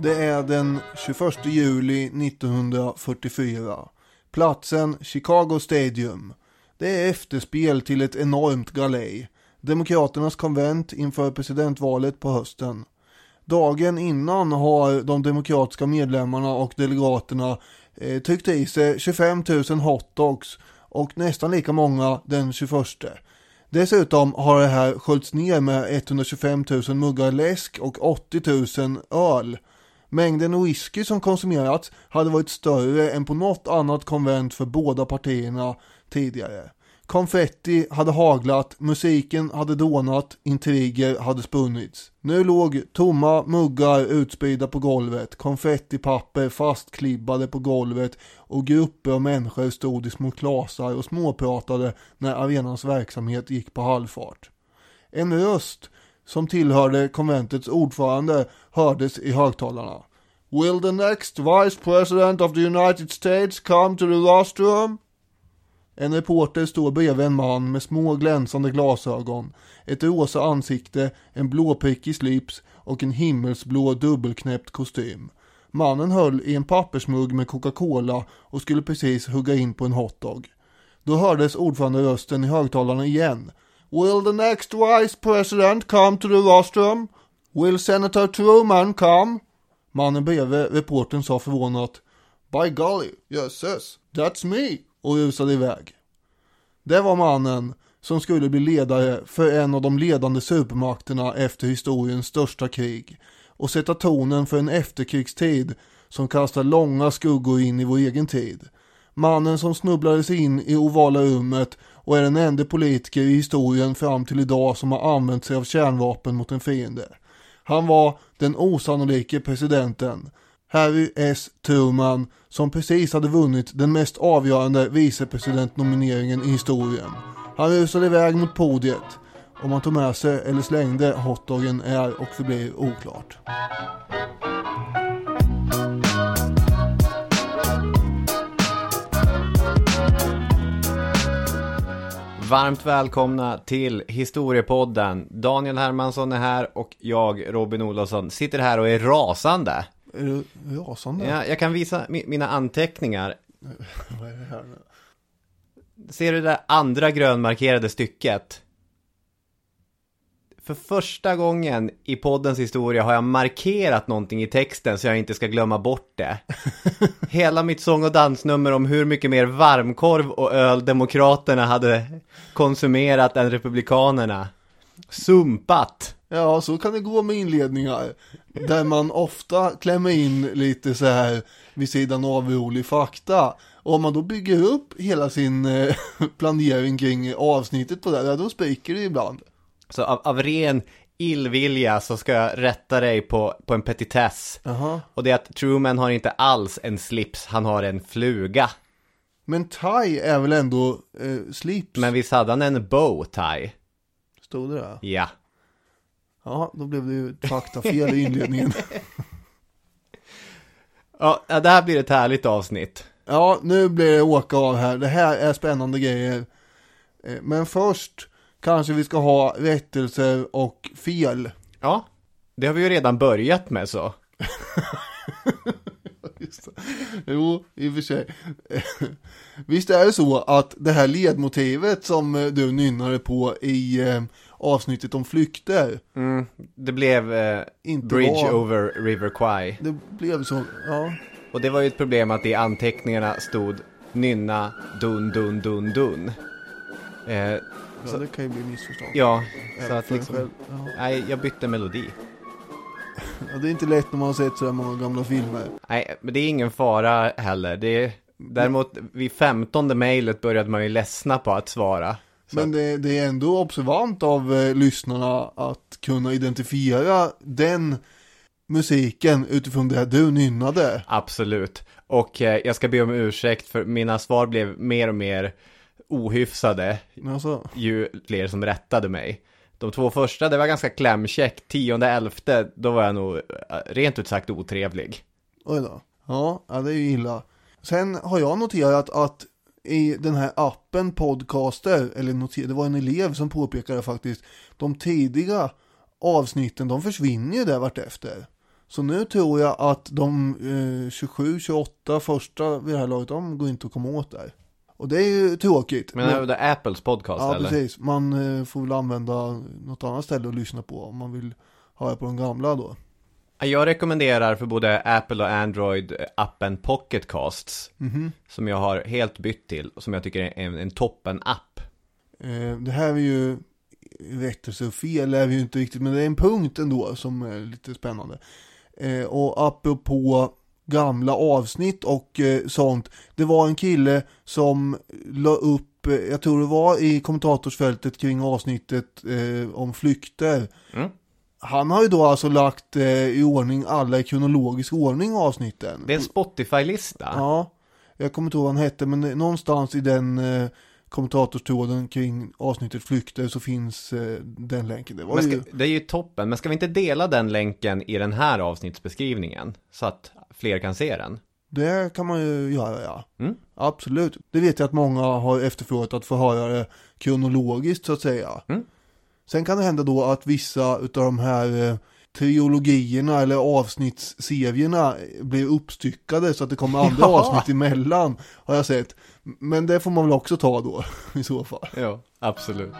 Det är den 21 juli 1944. Platsen Chicago Stadium. Det är efterspel till ett enormt galej. Demokraternas konvent inför presidentvalet på hösten. Dagen innan har de demokratiska medlemmarna och delegaterna tryckt i sig 25 000 hotdogs och nästan lika många den 21. Dessutom har det här sköljts ner med 125 000 muggar läsk och 80 000 öl. Mängden whisky som konsumerats hade varit större än på något annat konvent för båda partierna tidigare. Konfetti hade haglat, musiken hade dånat, intriger hade spunnits. Nu låg tomma muggar utspridda på golvet, konfettipapper fastklibbade på golvet och grupper av människor stod i små klasar och småpratade när arenans verksamhet gick på halvfart. En röst som tillhörde konventets ordförande hördes i högtalarna. Will the next vice president of the United States come to the rostrum? En reporter står bredvid en man med små glänsande glasögon, ett rosa ansikte, en blåprickig slips och en himmelsblå dubbelknäppt kostym. Mannen höll i en pappersmugg med Coca-Cola och skulle precis hugga in på en hotdog. Då hördes ordföranderösten i högtalarna igen. Will the next vice president come to the rostrum? Will Senator Truman come? Mannen bredvid reportern sa förvånat. By golly, yes, that's me. Och rusade iväg. Det var mannen som skulle bli ledare för en av de ledande supermakterna efter historiens största krig och sätta tonen för en efterkrigstid som kastar långa skuggor in i vår egen tid. Mannen som snubblades in i ovala rummet och är den enda politiker i historien fram till idag som har använt sig av kärnvapen mot en fiende. Han var den osannolike presidenten Harry S. Truman, som precis hade vunnit den mest avgörande vicepresidentnomineringen i historien. Han rusade iväg mot podiet. Om han tog med sig eller slängde hotdoggen är och förblir oklart. Varmt välkomna till Historiepodden. Daniel Hermansson är här och jag, Robin Olofsson, sitter här och är rasande. Är du rasande? Ja, jag kan visa mina anteckningar. Vad är det här nu? Ser du det andra grönmarkerade stycket? För första gången i poddens historia har jag markerat någonting i texten så jag inte ska glömma bort det. Hela mitt sång- och dansnummer om hur mycket mer varmkorv och öl demokraterna hade konsumerat än republikanerna. Sumpat. Ja, så kan det gå med inledningar. Där man ofta klämmer in lite så här vid sidan av rolig fakta. Och om man då bygger upp hela sin planering kring avsnittet på det, då spricker det ibland. Så av ren illvilja så ska jag rätta dig på en petitess. Aha. Och det är att Truman har inte alls en slips, han har en fluga. Men tie är väl ändå slips? Men visst hade han en bow tie? Stod det där? Ja. Ja, då blev det ju ett faktafel i inledningen. Ja, det här blir ett härligt avsnitt. Ja, nu blir det åka av här. Det här är spännande grejer. Men först kanske vi ska ha rättelser och fel. Ja, det har vi ju redan börjat med så. Just det. Jo, i och för sig. Visst är det så att det här ledmotivet som du nynnade på i avsnittet om flykter. Det blev Bridge over River Kwai. Det blev så, ja. Och det var ju ett problem att i anteckningarna stod nynna, dun, dun, dun, dun. Ja, det kan ju bli missförstånd. Ja, så att liksom, ja. nej, jag bytte melodi. Ja, det är inte lätt när man har sett så här många gamla filmer. Nej, men det är ingen fara heller. Däremot vid 15:e mejlet började man ju ledsna på att svara. Men det är ändå observant av lyssnarna att kunna identifiera den musiken utifrån det du nynnade. Absolut. Och jag ska be om ursäkt för mina svar blev mer och mer ohyfsade ju fler som rättade mig. De 2 första, det var ganska klämkäck. 10:e, 11:e, då var jag nog rent ut sagt otrevlig. Oj då. Ja, det är ju illa. Sen har jag noterat att i den här appen Podcaster, eller det var en elev som påpekade faktiskt, de tidiga avsnitten, de försvinner ju där vart efter. Så nu tror jag att de 27-28 första vid det här laget, de går inte att komma åt där. Och det är ju tråkigt. Men det är Apples podcast ja, eller? Ja, precis. Man får väl använda något annat ställe att lyssna på om man vill höra på de gamla då. Jag rekommenderar för både Apple och Android appen Pocket Casts. Som jag har helt bytt till. Och som jag tycker är en toppen-app. Det här är ju rättelse och fel är ju inte riktigt. Men det är en punkt ändå som är lite spännande. Och apropå gamla avsnitt och sånt. Det var en kille som la upp, jag tror det var i kommentatorsfältet kring avsnittet om flykter. Han har ju då alltså lagt i ordning alla i kronologisk ordning avsnitten. Det är en Spotify-lista. Ja, jag kommer inte ihåg vad han hette, men någonstans i den kommentatorstråden kring avsnittet flykter så finns den länken. Det är ju toppen, men ska vi inte dela den länken i den här avsnittsbeskrivningen så att fler kan se den? Det kan man ju göra, ja. Absolut. Det vet jag att många har efterfrågat att få höra det kronologiskt så att säga. Sen kan det hända då att vissa utav de här triologierna eller avsnittsserierna blir uppstyckade så att det kommer andra avsnitt emellan, har jag sett. Men det får man väl också ta då i så fall. Ja, absolut.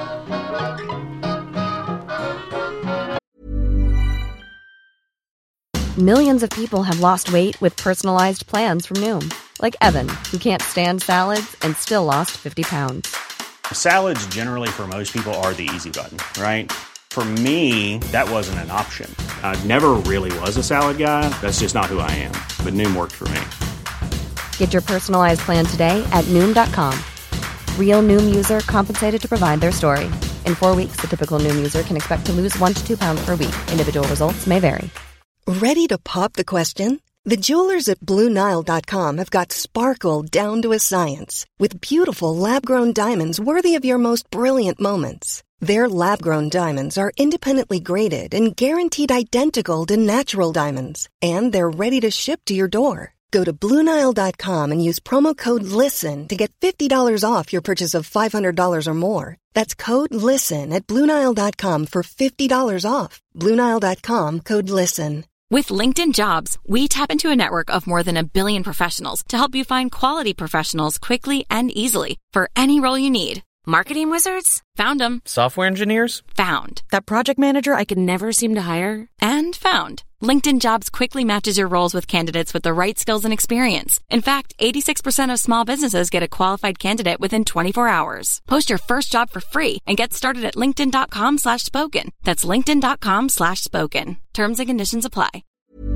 Millions of people have lost weight with personalized plans from Noom. Like Evan, who can't stand salads and still lost 50 pounds. Salads generally for most people are the easy button, right? For me, that wasn't an option. I never really was a salad guy. That's just not who I am. But Noom worked for me. Get your personalized plan today at Noom.com. Real Noom user compensated to provide their story. In 4 weeks, the typical Noom user can expect to lose 1 to 2 pounds per week. Individual results may vary. Ready to pop the question? The jewelers at BlueNile.com have got sparkle down to a science with beautiful lab-grown diamonds worthy of your most brilliant moments. Their lab-grown diamonds are independently graded and guaranteed identical to natural diamonds, and they're ready to ship to your door. Go to BlueNile.com and use promo code LISTEN to get $50 off your purchase of $500 or more. That's code LISTEN at BlueNile.com for $50 off. BlueNile.com, code LISTEN. With LinkedIn Jobs, we tap into a network of more than 1 billion professionals to help you find quality professionals quickly and easily for any role you need. Marketing wizards? Found them. Software engineers? Found. That project manager I could never seem to hire? And found. LinkedIn Jobs quickly matches your roles with candidates with the right skills and experience. In fact, 86% of small businesses get a qualified candidate within 24 hours. Post your first job for free and get started at linkedin.com/spoken. That's linkedin.com/spoken. Terms and conditions apply.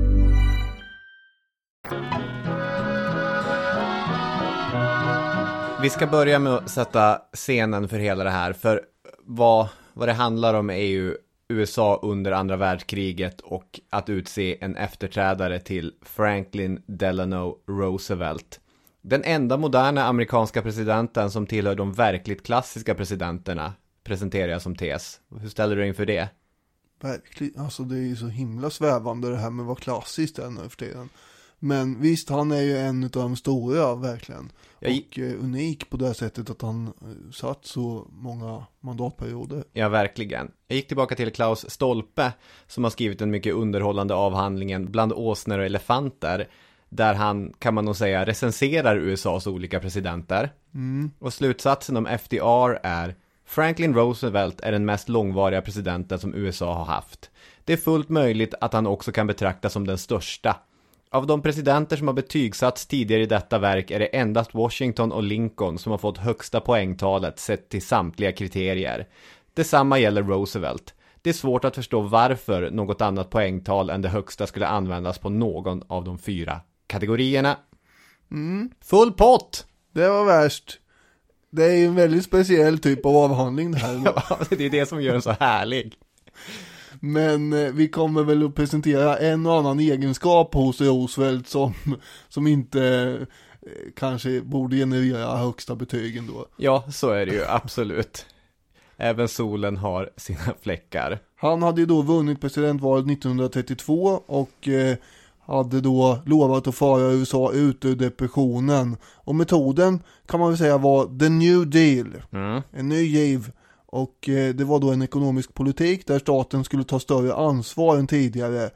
Vi ska börja med att sätta scenen för hela det här. För vad det handlar om är ju USA under andra världskriget och att utse en efterträdare till Franklin Delano Roosevelt. Den enda moderna amerikanska presidenten som tillhör de verkligt klassiska presidenterna presenterar jag som tes. Hur ställer du inför det? Verkligen, alltså det är ju så himla svävande det här med vad klassiskt är nu för tiden. Men visst, han är ju en av de stora, verkligen. Och unik på det sättet att han satt så många mandatperioder. Ja, verkligen. Jag gick tillbaka till Klaus Stolpe som har skrivit en mycket underhållande avhandlingen Bland åsnor och elefanter. Där han, kan man nog säga, recenserar USAs olika presidenter. Och slutsatsen om FDR är: Franklin Roosevelt är den mest långvariga presidenten som USA har haft. Det är fullt möjligt att han också kan betraktas som den största. Av de presidenter som har betygsatts tidigare i detta verk är det endast Washington och Lincoln som har fått högsta poängtalet sett till samtliga kriterier. Detsamma gäller Roosevelt. Det är svårt att förstå varför något annat poängtal än det högsta skulle användas på någon av de 4 kategorierna. Full pott! Det var värst. Det är ju en väldigt speciell typ av avhandling det här. Ja, det är det som gör den så härlig. Men vi kommer väl att presentera en och annan egenskap hos Roosevelt som inte kanske borde generera högsta betygen då. Ja, så är det ju, absolut. Även solen har sina fläckar. Han hade ju då vunnit presidentvalet 1932 och hade då lovat att föra USA ut ur depressionen. Och metoden kan man väl säga var The New Deal. En ny giv. Och det var då en ekonomisk politik där staten skulle ta större ansvar än tidigare.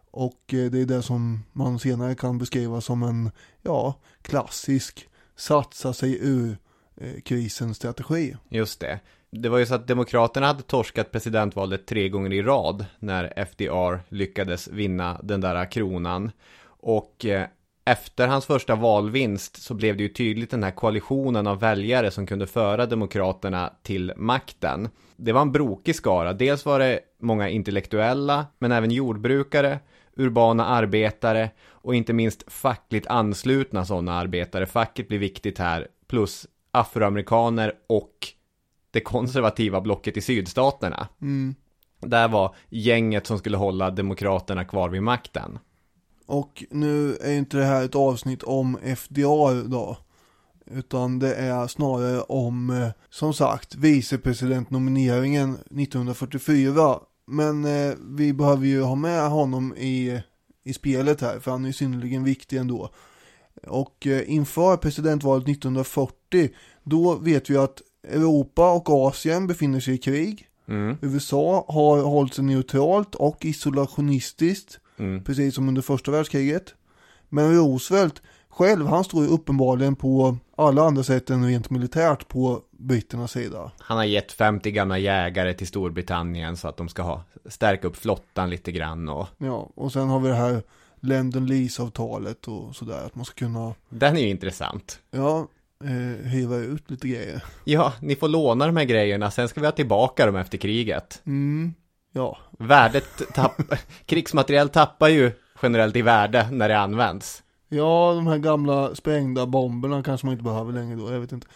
Och det är det som man senare kan beskriva som en klassisk satsa sig ur krisens strategi. Just det. Det var ju så att Demokraterna hade torskat presidentvalet 3 gånger i rad när FDR lyckades vinna den där kronan. Och efter hans första valvinst så blev det ju tydligt den här koalitionen av väljare som kunde föra Demokraterna till makten. Det var en brokig skara. Dels var det många intellektuella, men även jordbrukare, urbana arbetare och inte minst fackligt anslutna sådana arbetare. Facket blir viktigt här, plus afroamerikaner och det konservativa blocket i sydstaterna. Där var gänget som skulle hålla Demokraterna kvar vid makten. Och nu är inte det här ett avsnitt om FDR då, utan det är snarare om, som sagt, vicepresidentnomineringen 1944. Men vi behöver ju ha med honom i spelet här, för han är synnerligen viktig ändå. Och inför presidentvalet 1940, då vet vi att Europa och Asien befinner sig i krig. USA har hållit sig neutralt och isolationistiskt, precis som under första världskriget. Men Roosevelt själv, han står ju uppenbarligen på alla andra sätt än rent militärt på britternas sida. Han har gett 50 gamla jägare till Storbritannien så att de ska stärka upp flottan lite grann. Och sen har vi det här Lend-Lease-avtalet och sådär, att man ska kunna... Den är ju intressant. Ja, hyra ut lite grejer. Ja, ni får låna de här grejerna, sen ska vi ha tillbaka dem efter kriget. Ja. Krigsmateriel tappar ju generellt i värde när det används. Ja, de här gamla sprängda bomberna kanske man inte behöver längre då, jag vet inte.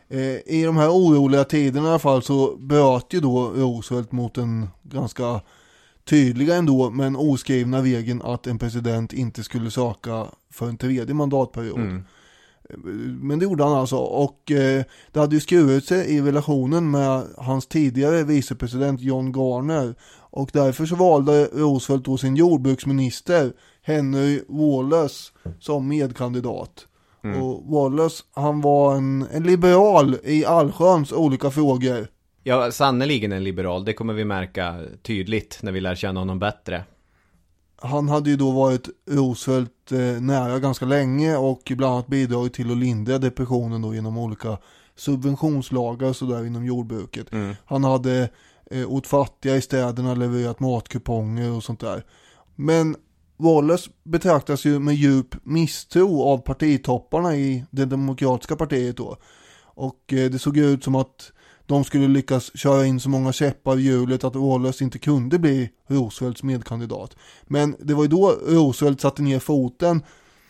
I de här oroliga tiderna i alla fall så bröt ju då Roosevelt mot en ganska tydliga ändå, men oskrivna regeln att en president inte skulle söka för en 3:e mandatperiod. Men det gjorde han alltså, och det hade ju skurit sig i relationen med hans tidigare vicepresident John Garner, och därför så valde Roosevelt då sin jordbruksminister Henry Wallace som medkandidat. Och Wallace, han var en liberal i allsköns olika frågor. Ja, sannoliken en liberal, det kommer vi märka tydligt när vi lär känna honom bättre. Han hade ju då varit Roosevelt nära ganska länge och bland annat bidragit till att lindra depressionen då genom olika subventionslagar så där inom jordbruket. Han hade åt fattiga i städerna levererat matkuponger och sånt där. Men Wallace betraktas ju med djup misstro av partitopparna i det demokratiska partiet då. Och det såg ut som att de skulle lyckas köra in så många käppar i hjulet att Wallace inte kunde bli Roosevelts medkandidat. Men det var ju då Roosevelt satte ner foten,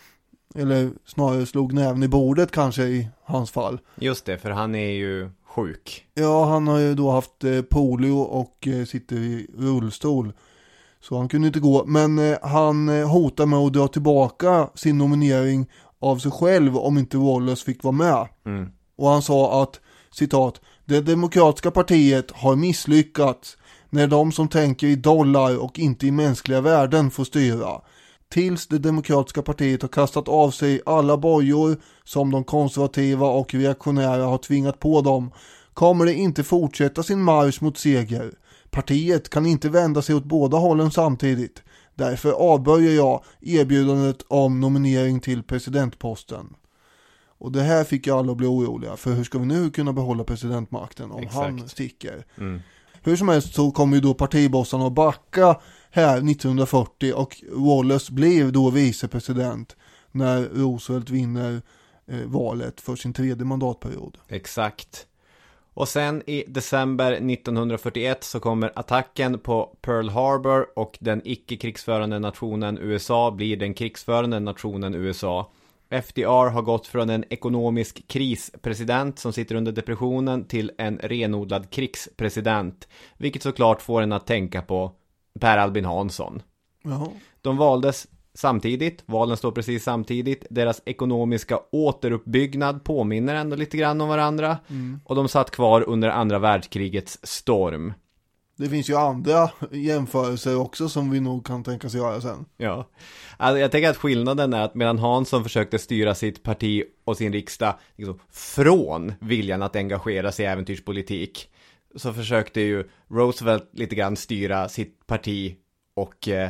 eller snarare slog näven i bordet kanske i hans fall. Just det, för han är ju sjuk. Ja, han har ju då haft polio och sitter i rullstol. Så han kunde inte gå. Men han hotar med att dra tillbaka sin nominering av sig själv om inte Wallace fick vara med. Och han sa att, citat, det demokratiska partiet har misslyckats när de som tänker i dollar och inte i mänskliga värden får styra. Tills det demokratiska partiet har kastat av sig alla bojor som de konservativa och reaktionära har tvingat på dem, kommer det inte fortsätta sin marsch mot seger. Partiet kan inte vända sig åt båda hållen samtidigt. Därför avböjer jag erbjudandet om nominering till presidentposten. Och det här fick ju alla bli oroliga, för hur ska vi nu kunna behålla presidentmakten om han sticker? Hur som helst så kommer ju då partibossarna att backa här 1940 och Wallace blev då vicepresident när Roosevelt vinner valet för sin 3:e mandatperiod. Exakt. Och sen i december 1941 så kommer attacken på Pearl Harbor och den icke-krigsförande nationen USA blir den krigsförande nationen USA. FDR har gått från en ekonomisk krispresident som sitter under depressionen till en renodlad krigspresident, vilket såklart får en att tänka på Per Albin Hansson. Jaha. De valdes samtidigt, valen står precis samtidigt, deras ekonomiska återuppbyggnad påminner ändå lite grann om varandra och de satt kvar under andra världskrigets storm. Det finns ju andra jämförelser också som vi nog kan tänka sig göra sen. Ja, alltså jag tänker att skillnaden är att medan Hansson försökte styra sitt parti och sin riksdag liksom från viljan att engagera sig i äventyrspolitik, så försökte ju Roosevelt lite grann styra sitt parti och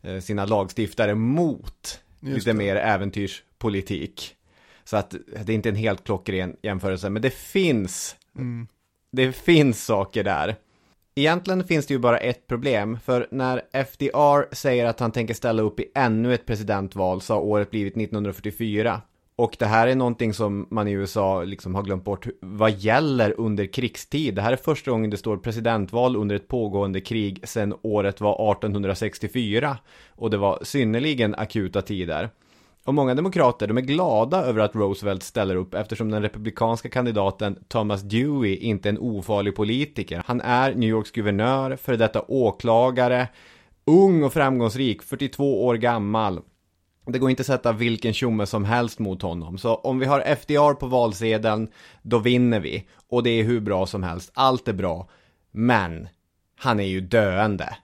sina lagstiftare mot lite mer äventyrspolitik. Så att det är inte en helt klockren jämförelse, men det finns saker där. Egentligen finns det ju bara ett problem, för när FDR säger att han tänker ställa upp i ännu ett presidentval så har året blivit 1944. Och det här är någonting som man i USA liksom har glömt bort vad gäller under krigstid. Det här är första gången det står presidentval under ett pågående krig sedan året var 1864. Och det var synnerligen akuta tider. Och många demokrater, de är glada över att Roosevelt ställer upp eftersom den republikanska kandidaten Thomas Dewey inte är en ofarlig politiker. Han är New Yorks guvernör, för detta åklagare, ung och framgångsrik, 42 år gammal. Det går inte att sätta vilken tjomme som helst mot honom. Så om vi har FDR på valsedeln, då vinner vi. Och det är hur bra som helst. Allt är bra. Men han är ju döende.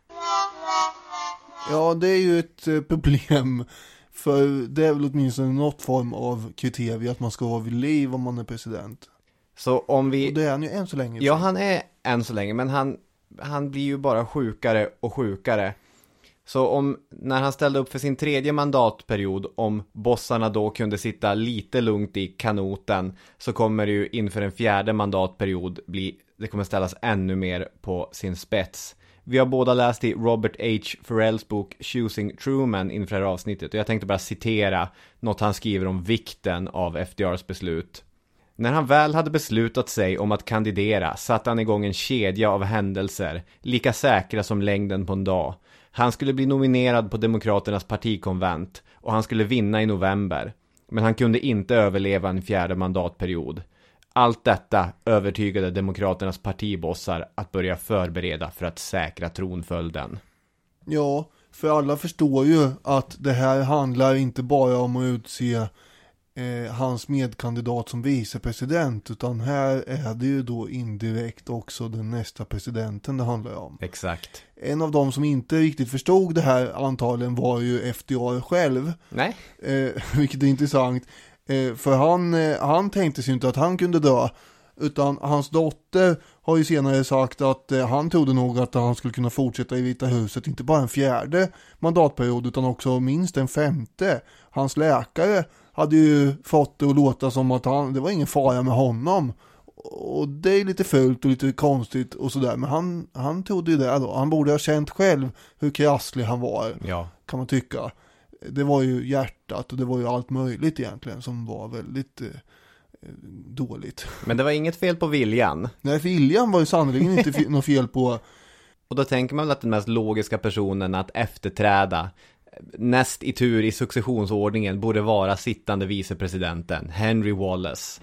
Ja, det är ju ett problem. För det är väl åtminstone något form av kriterie att man ska vara vid liv om man är president. Så om vi... Och det är han ju än så länge. Ja, han är än så länge. Men han blir ju bara sjukare och sjukare. Så när han ställde upp för sin 3:e mandatperiod, om bossarna då kunde sitta lite lugnt i kanoten, så kommer det ju inför en 4:e mandatperiod det kommer ställas ännu mer på sin spets. Vi har båda läst i Robert H. Farrells bok Choosing Truman inför det här avsnittet, och jag tänkte bara citera något han skriver om vikten av FDRs beslut. När han väl hade beslutat sig om att kandidera satte han igång en kedja av händelser, lika säkra som längden på en dag. Han skulle bli nominerad på Demokraternas partikonvent och han skulle vinna i november. Men han kunde inte överleva en 4:e mandatperiod. Allt detta övertygade Demokraternas partibossar att börja förbereda för att säkra tronföljden. Ja, för alla förstår ju att det här handlar inte bara om att utse hans medkandidat som vicepresident, utan här är det ju då indirekt också den nästa presidenten det handlar om. Exakt. En av dem som inte riktigt förstod det här antagligen var ju FDR själv. Nej. Vilket är intressant. För han tänkte sig inte att han kunde dö, utan hans dotter har ju senare sagt att han trodde nog att han skulle kunna fortsätta i Vita huset inte bara en 4:e mandatperiod utan också minst en 5:e. Hans läkare hade ju fått det att låta som att det var ingen fara med honom. Och det är lite fult och lite konstigt och sådär. Men han trodde ju det då. Han borde ha känt själv hur krasslig han var. Ja. Kan man tycka. Det var ju hjärtat och det var ju allt möjligt egentligen som var väldigt dåligt. Men det var inget fel på viljan. Nej, viljan var ju sannolikt inte något fel på. Och då tänker man väl att den mest logiska personen att efterträda näst i tur i successionsordningen borde vara sittande vicepresidenten Henry Wallace.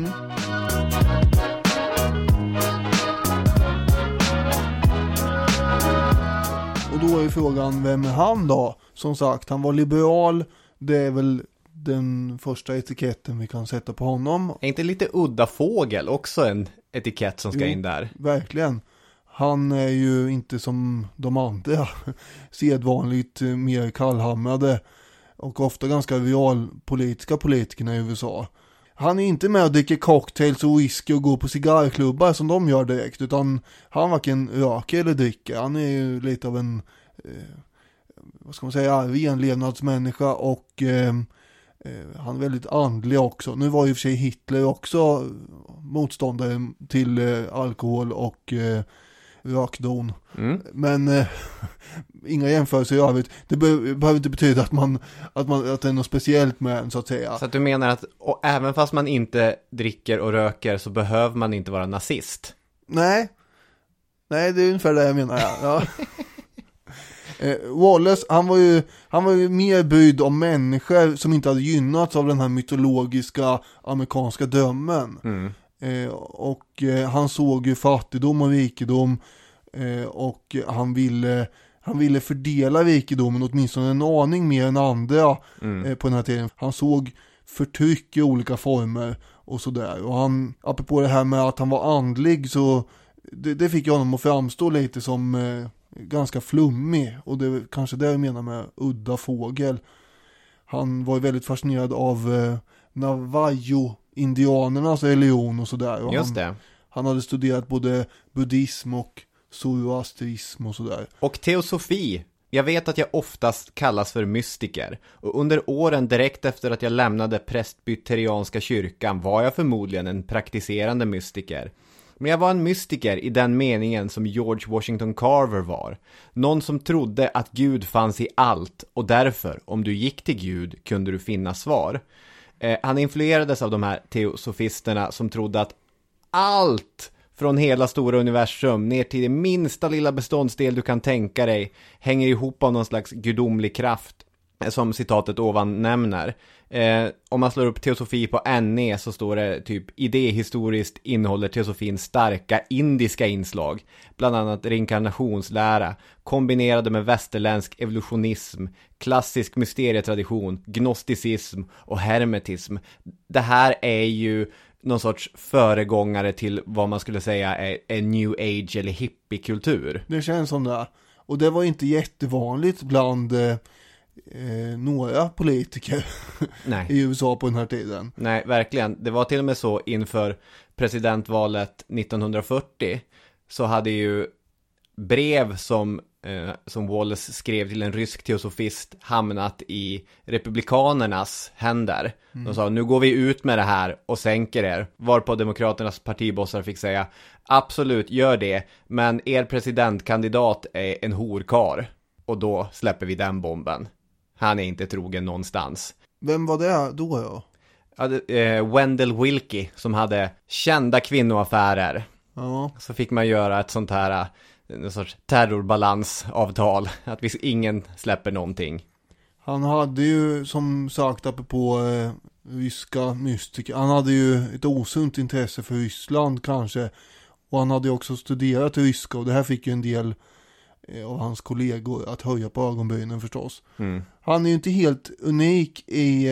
Och då är ju frågan, vem är han då? Som sagt, han var liberal. Det är väl den första etiketten vi kan sätta på honom. Är inte lite udda fågel också en etikett som ska in där? Verkligen. Han är ju inte som de andra sedvanligt mer kallhamrade och ofta ganska realpolitiska politikerna i USA. Han är inte med och dricker cocktails och whisky och går på cigarrklubbar som de gör direkt, utan han varken röker eller dricker. Han är ju lite av en vad ska man säga, renlevnadsmänniska och han är väldigt andlig också. Nu var ju för sig Hitler också motståndare till alkohol och rökdon. Men inga jämförelser i övrigt. Det behöver inte betyda att det är något speciellt med en, så att säga. Så att du menar att även fast man inte dricker och röker så behöver man inte vara nazist? Nej, det är ungefär det jag menar. Ja. Wallace, han var ju mer brydd om människor som inte hade gynnats av den här mytologiska amerikanska drömmen. Och han såg ju fattigdom och rikedom, och han ville fördela rikedomen åtminstone en aning mer än andra på den här tiden. Han såg förtryck i olika former och sådär. Och han, apropå det här med att han var andlig, så det fick ju honom att framstå lite som ganska flummig, och det är kanske det jag menar med udda fågel. Han var ju väldigt fascinerad av Navajo-indianernas religion och sådär. Just det. Han hade studerat både buddhism och zoroastrism och sådär. Och teosofi Jag vet att jag oftast kallas för mystiker, och under åren direkt efter att jag lämnade presbyterianska kyrkan var jag förmodligen en praktiserande mystiker. Men jag var en mystiker i den meningen som George Washington Carver var. Någon som trodde att Gud fanns i allt, och därför, om du gick till Gud, kunde du finna svar. Han influerades av de här teosofisterna som trodde att allt från hela stora universum ner till det minsta lilla beståndsdel du kan tänka dig hänger ihop av någon slags gudomlig kraft, som citatet ovan nämner. Om man slår upp teosofi på NE så står det typ: idéhistoriskt innehåller teosofin starka indiska inslag, bland annat reinkarnationslära kombinerade med västerländsk evolutionism, klassisk mysterietradition, gnosticism och hermetism. Det här är ju någon sorts föregångare till vad man skulle säga är new age eller hippiekultur. Det känns som det. Och det var inte jättevanligt bland några politiker i USA på den här tiden. Nej, verkligen. Det var till och med så inför presidentvalet 1940 så hade ju brev som Wallace skrev till en rysk teosofist hamnat i republikanernas händer. De sa, nu går vi ut med det här och sänker er. Varpå demokraternas partibossar fick säga, absolut, gör det, men er presidentkandidat är en horkar. Och då släpper vi den bomben. Han är inte trogen någonstans. Vem var det då? Ja, Wendell Willkie som hade kända kvinnoaffärer. Ja. Så fick man göra ett sånt här en sorts terrorbalansavtal. Att ingen släpper någonting. Han hade ju som sagt apropå ryska mystiker. Han hade ju ett osunt intresse för Ryssland kanske. Och han hade ju också studerat ryska. Och det här fick ju en del av hans kollegor att höja på ögonbrynen förstås. Han är ju inte helt unik i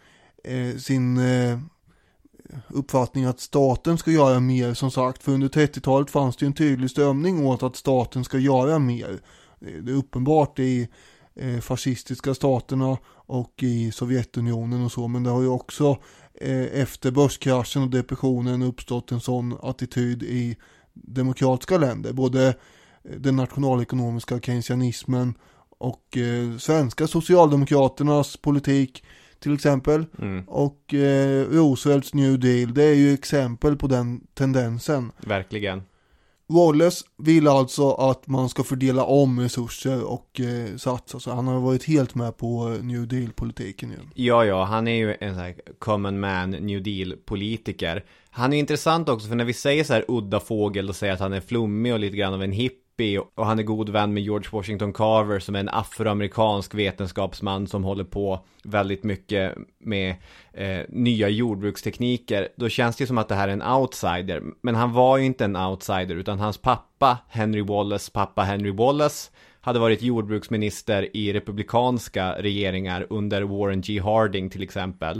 sin uppfattning att staten ska göra mer, som sagt. För under 30-talet fanns det ju en tydlig strömning åt att staten ska göra mer. Det är uppenbart i fascistiska staterna och i Sovjetunionen och så. Men det har ju också efter börskraschen och depressionen uppstått en sån attityd i demokratiska länder. Både den nationalekonomiska keynesianismen och svenska socialdemokraternas politik till exempel. Och Roosevelts New Deal, det är ju exempel på den tendensen. Verkligen. Wallace vill alltså att man ska fördela om resurser och satsa. Så han har varit helt med på New Deal-politiken ju. Ja, han är ju en sån här common man New Deal-politiker. Han är intressant också, för när vi säger så här udda fågel och säger att han är flummig och lite grann av en hippie, och han är god vän med George Washington Carver som är en afroamerikansk vetenskapsman som håller på väldigt mycket med nya jordbrukstekniker, då känns det som att det här är en outsider. Men han var ju inte en outsider, utan hans pappa Henry Wallace hade varit jordbruksminister i republikanska regeringar under Warren G. Harding till exempel.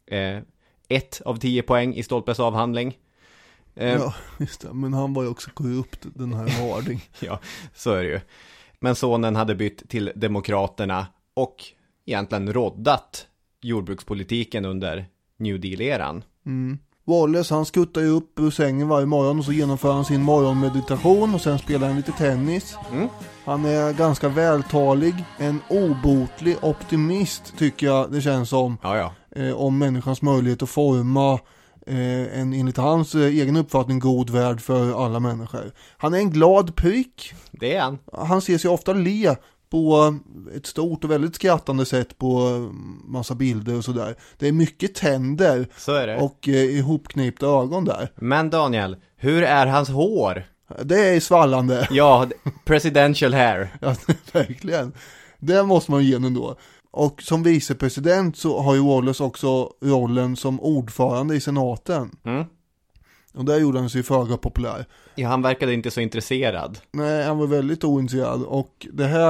1 av 10 poäng i Stolpes avhandling. Ja, just det. Men han var ju också korrupt, den här Harding. Ja, så är det ju. Men sonen hade bytt till demokraterna och egentligen roddat jordbrukspolitiken under New Deal-eran. Wallace, han skuttar ju upp ur sängen varje morgon och så genomför han sin morgonmeditation och sen spelar han lite tennis. Han är ganska vältalig, en obotlig optimist tycker jag det känns som. Om människans möjlighet att forma en enligt hans egen uppfattning god värld för alla människor. Han är en glad prick. Det är han. Han ser sig ofta le på ett stort och väldigt skrattande sätt på massa bilder och sådär. Det är mycket tänder. Så är det. Och ihopknipta ögon där. Men Daniel, hur är hans hår? Det är svallande. Ja, presidential hair. Ja, verkligen. Det måste man ge ändå. Och som vicepresident så har ju Wallace också rollen som ordförande i senaten. Och där gjorde han sig föga populär. Ja, han verkade inte så intresserad. Nej, han var väldigt ointresserad. Och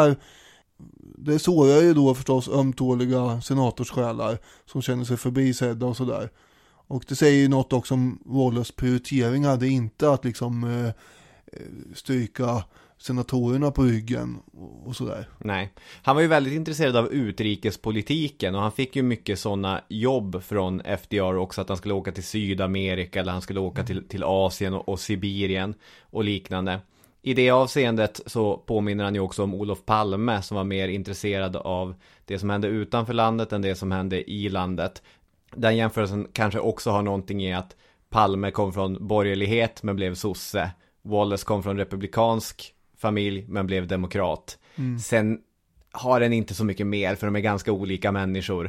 det sårar ju då förstås ömtåliga senatorssjälar som känner sig förbisedda och sådär. Och det säger ju något också om Wallace prioriteringar. Det är inte att liksom stryka senatorerna på ryggen och sådär. Nej, han var ju väldigt intresserad av utrikespolitiken och han fick ju mycket sådana jobb från FDR också, att han skulle åka till Sydamerika eller han skulle åka till Asien och Sibirien och liknande. I det avseendet så påminner han ju också om Olof Palme som var mer intresserad av det som hände utanför landet än det som hände i landet. Den jämförelsen kanske också har någonting i att Palme kom från borgerlighet men blev sosse. Wallace kom från republikansk familj men blev demokrat. Sen har den inte så mycket mer för de är ganska olika människor.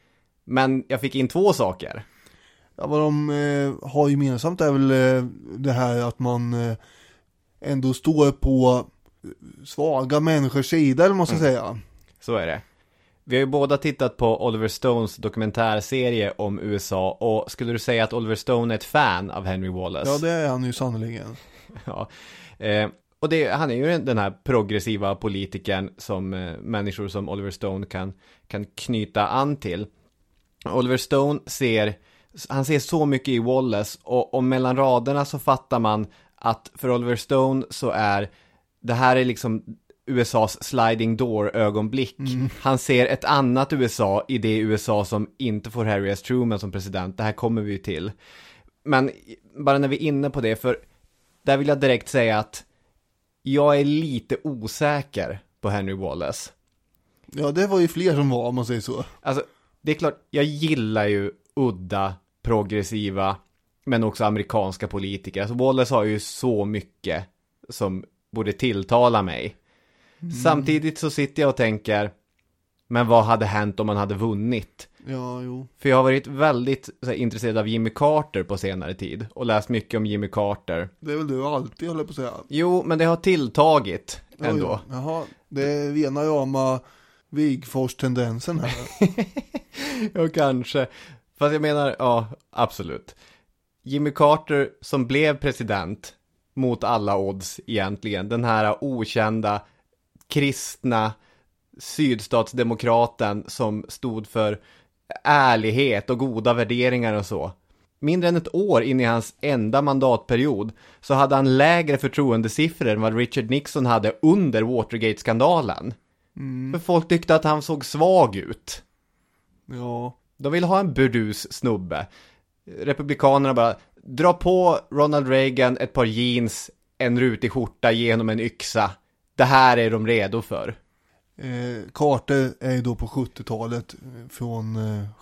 Men jag fick in 2 saker. Ja, vad de har gemensamt är väl det här att man ändå står på svaga människors sida, eller måste säga. Så är det. Vi har ju båda tittat på Oliver Stones dokumentärserie om USA. Och skulle du säga att Oliver Stone är ett fan av Henry Wallace? Ja, det är han ju sannoliken. Ja. Och han är ju den här progressiva politikern som människor som Oliver Stone kan knyta an till. Oliver Stone ser så mycket i Wallace och mellan raderna så fattar man att för Oliver Stone så är det här är liksom USAs sliding door ögonblick. Han ser ett annat USA i det USA som inte får Harry S. Truman som president. Det här kommer vi ju till. Men bara när vi är inne på det, för där vill jag direkt säga att jag är lite osäker på Henry Wallace. Ja, det var ju fler som var, om man säger så. Alltså, det är klart, jag gillar ju udda, progressiva, men också amerikanska politiker. Alltså Wallace har ju så mycket som borde tilltala mig. Samtidigt så sitter jag och tänker, men vad hade hänt om man hade vunnit? Ja, jo. För jag har varit väldigt intresserad av Jimmy Carter på senare tid och läst mycket om Jimmy Carter. Det är väl du alltid, håller på att säga. Jo, men det har tilltagit ändå. Jo. Jaha, det är rena rama Wigforss-tendensen här. Ja, kanske. Fast jag menar, ja, absolut. Jimmy Carter som blev president mot alla odds egentligen. Den här okända, kristna sydstatsdemokraten som stod för ärlighet och goda värderingar och så. Mindre än ett år in i hans enda mandatperiod så hade han lägre förtroendesiffror än vad Richard Nixon hade under Watergate-skandalen. För folk tyckte att han såg svag ut. Ja. De vill ha en burdus snubbe. Republikanerna bara, dra på Ronald Reagan ett par jeans, en rutig skjorta genom en yxa. Det här är de redo för. Carter är ju då på 70-talet från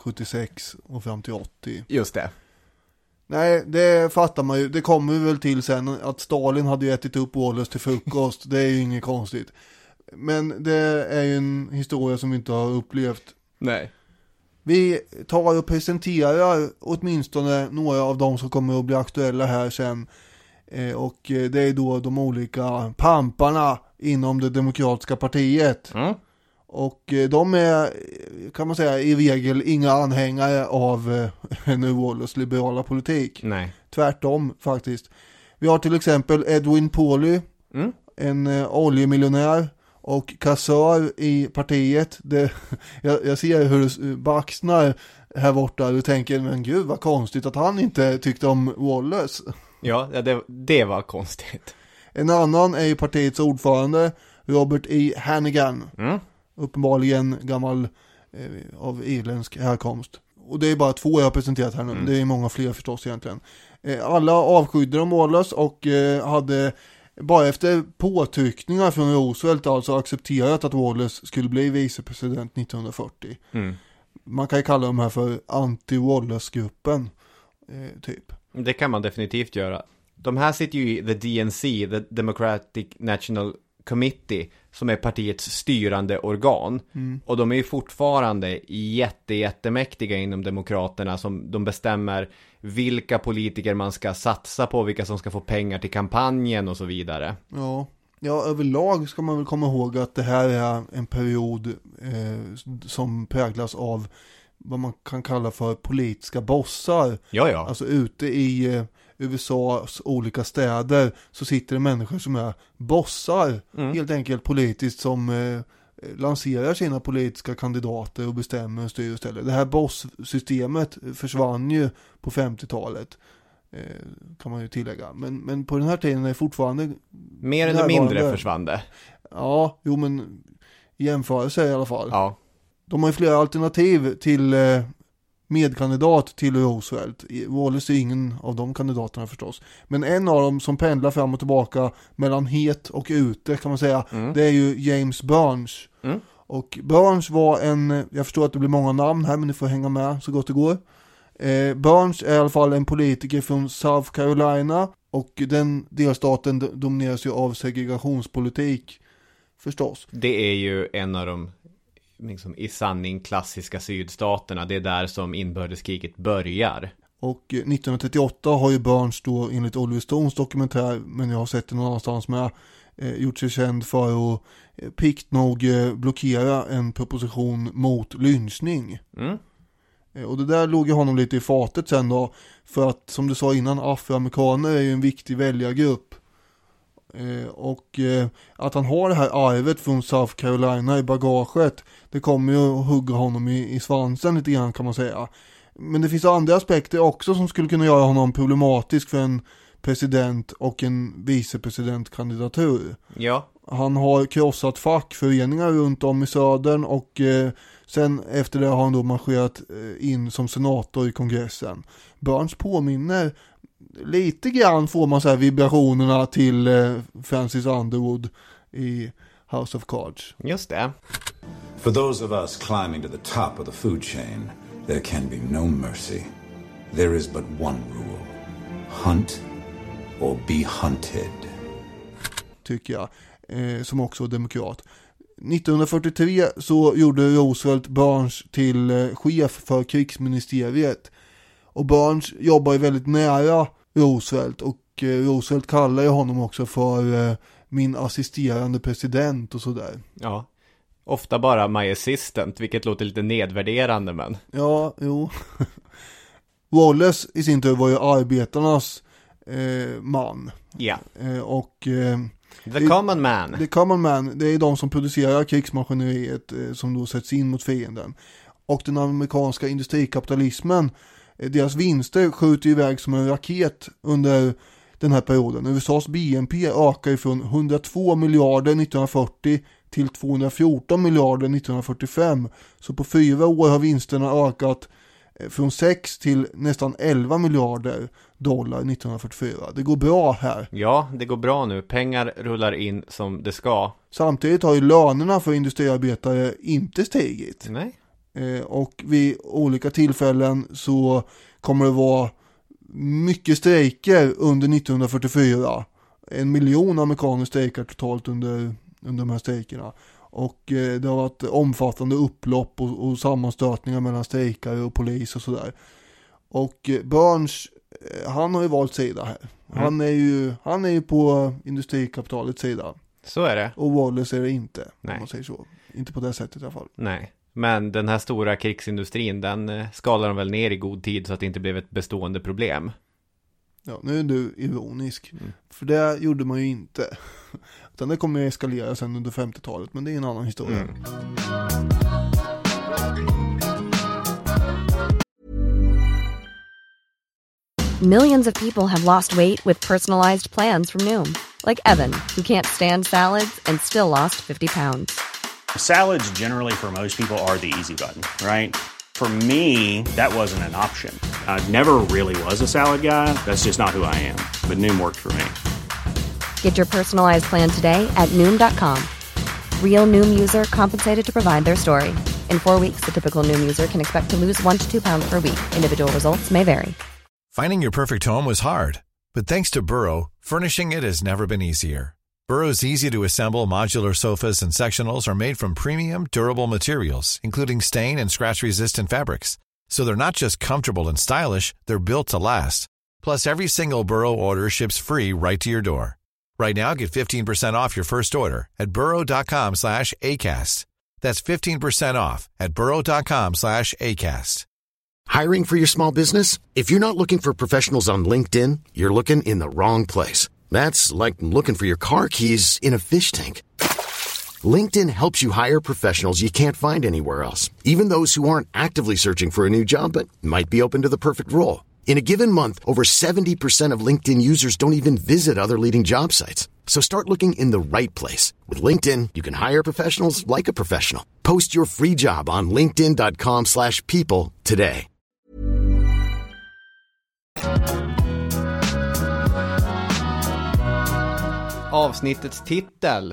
76 och fram till 80. Just det. Nej, det fattar man ju. Det kommer vi väl till sen att Stalin hade ju ätit upp Wallace till frukost. Det är ju inget konstigt. Men det är ju en historia som vi inte har upplevt. Nej. Vi tar och presenterar åtminstone några av de som kommer att bli aktuella här sen. Och det är då de olika pamparna inom det demokratiska partiet. Och de är, kan man säga, i regel inga anhängare av Henry Wallace liberala politik. Nej. Tvärtom faktiskt. Vi har till exempel Edwin Pauley, en oljemiljonär och kassör i partiet. Jag ser hur du baxnar här borta. Du tänker, men gud vad konstigt att han inte tyckte om Wallace. Ja, det var konstigt. En annan är ju partiets ordförande Robert E. Hannigan. Uppenbarligen gammal av irländsk härkomst. Och det är bara 2 jag har presenterat här nu. Det är många fler förstås egentligen. Alla avskydde de Wallace och hade bara efter påtryckningar från Roosevelt alltså accepterat att Wallace skulle bli vicepresident 1940. Man kan ju kalla dem här för anti-Wallace-gruppen typ. Det kan man definitivt göra. De här sitter ju i the DNC, the Democratic National Committee, som är partiets styrande organ. Och de är ju fortfarande jättemäktiga inom demokraterna, som de bestämmer vilka politiker man ska satsa på, vilka som ska få pengar till kampanjen och så vidare. Ja, överlag ska man väl komma ihåg att det här är en period som präglas av vad man kan kalla för politiska bossar. Ja. Alltså ute i USAs olika städer så sitter det människor som är bossar, helt enkelt politiskt, som lanserar sina politiska kandidater och bestämmer och styr och ställer. Det här bosssystemet försvann ju på 50-talet, kan man ju tillägga. Men på den här tiden är det fortfarande mer eller mindre försvann det. Ja, jo, men i jämförelse i alla fall. Ja. De har ju flera alternativ till medkandidat till Roosevelt. Wallace är ingen av de kandidaterna förstås. Men en av dem som pendlar fram och tillbaka mellan het och ute kan man säga, det är ju James Burns. Och Burns var jag förstår att det blir många namn här, men ni får hänga med så gott det går. Burns är i alla fall en politiker från South Carolina, och den delstaten domineras ju av segregationspolitik förstås. Det är ju en av de liksom, i sanning klassiska sydstaterna. Det är där som inbördeskriget börjar. Och 1938 har ju Burns då enligt Oliver Stones dokumentär, men jag har sett det någon annanstans med, gjort sig känd för att pikt nog blockera en proposition mot lynchning. Och det där låg ju honom lite i fatet sen då, för att som du sa innan, afroamerikaner är ju en viktig väljargrupp. Och att han har det här arvet från South Carolina i bagaget, det kommer ju att hugga honom i svansen lite grann kan man säga. Men det finns andra aspekter också som skulle kunna göra honom problematisk för en president och en vicepresidentkandidatur. Ja. Han har krossat fackföreningar runt om i södern, och sen efter det har han då marscherat in som senator i kongressen. Burns påminner lite grann, får man säga, vibrationerna till Francis Underwood i House of Cards. Just det. For those of us climbing to the top of the food chain, there can be no mercy. There is but one rule. Hunt or be hunted. Tycker jag, som också är demokrat. 1943 så gjorde Roosevelt Burns till chef för krigsministeriet. Och Burns jobbar ju väldigt nära Roosevelt, och Roosevelt kallar ju honom också för min assisterande president och sådär. Ja, ofta bara my assistant, vilket låter lite nedvärderande, men... Ja, jo. Wallace i sin tur var ju arbetarnas man. Ja. Och... The common man. The common man, det är de som producerar krigsmaskineriet som då sätts in mot fienden. Och den amerikanska industrikapitalismen, deras vinster skjuter iväg som en raket under den här perioden. USAs BNP ökar ifrån 102 miljarder 1940 till 214 miljarder 1945. Så på 4 år har vinsterna ökat från 6 till nästan 11 miljarder dollar 1944. Det går bra här. Ja, det går bra nu. Pengar rullar in som det ska. Samtidigt har ju lönerna för industriarbetare inte stigit. Nej. Och vid olika tillfällen så kommer det vara mycket strejker under 1944. 1 miljon amerikaner strejkar totalt under de här strejkerna. Och det har varit omfattande upplopp och sammanstötningar mellan strejkare och polis och sådär. Och Burns, han har ju valt sida här. Han är ju på industrikapitalets sida. Så är det. Och Wallace är det inte. Nej. Om man säger så. Inte på det sättet i alla fall. Nej. Men den här stora krigsindustrin, den skalar de väl ner i god tid så att det inte blev ett bestående problem. Ja, nu är du ironisk. För det gjorde man ju inte. Utan det kommer att eskalera sen under 50-talet. Men det är en annan historia. Millions of people have lost weight with personalized plans from Noom. Like Evan, who can't stand salads and still lost 50 pounds. Salads generally for most people are the easy button, right? For me, that wasn't an option. I never really was a salad guy. That's just not who I am. But Noom worked for me. Get your personalized plan today at Noom.com. Real Noom user compensated to provide their story. In 4 weeks, the typical Noom user can expect to lose 1 to 2 pounds per week. Individual results may vary. Finding your perfect home was hard, but thanks to Burrow, furnishing it has never been easier. Burrow's easy-to-assemble modular sofas and sectionals are made from premium, durable materials, including stain and scratch-resistant fabrics. So they're not just comfortable and stylish, they're built to last. Plus, every single Burrow order ships free right to your door. Right now, get 15% off your first order at burrow.com/ACAST. That's 15% off at burrow.com/ACAST. Hiring for your small business? If you're not looking for professionals on LinkedIn, you're looking in the wrong place. That's like looking for your car keys in a fish tank. LinkedIn helps you hire professionals you can't find anywhere else, even those who aren't actively searching for a new job but might be open to the perfect role. In a given month, over 70% of LinkedIn users don't even visit other leading job sites. So start looking in the right place. With LinkedIn, you can hire professionals like a professional. Post your free job on linkedin.com/people today. Avsnittets titel,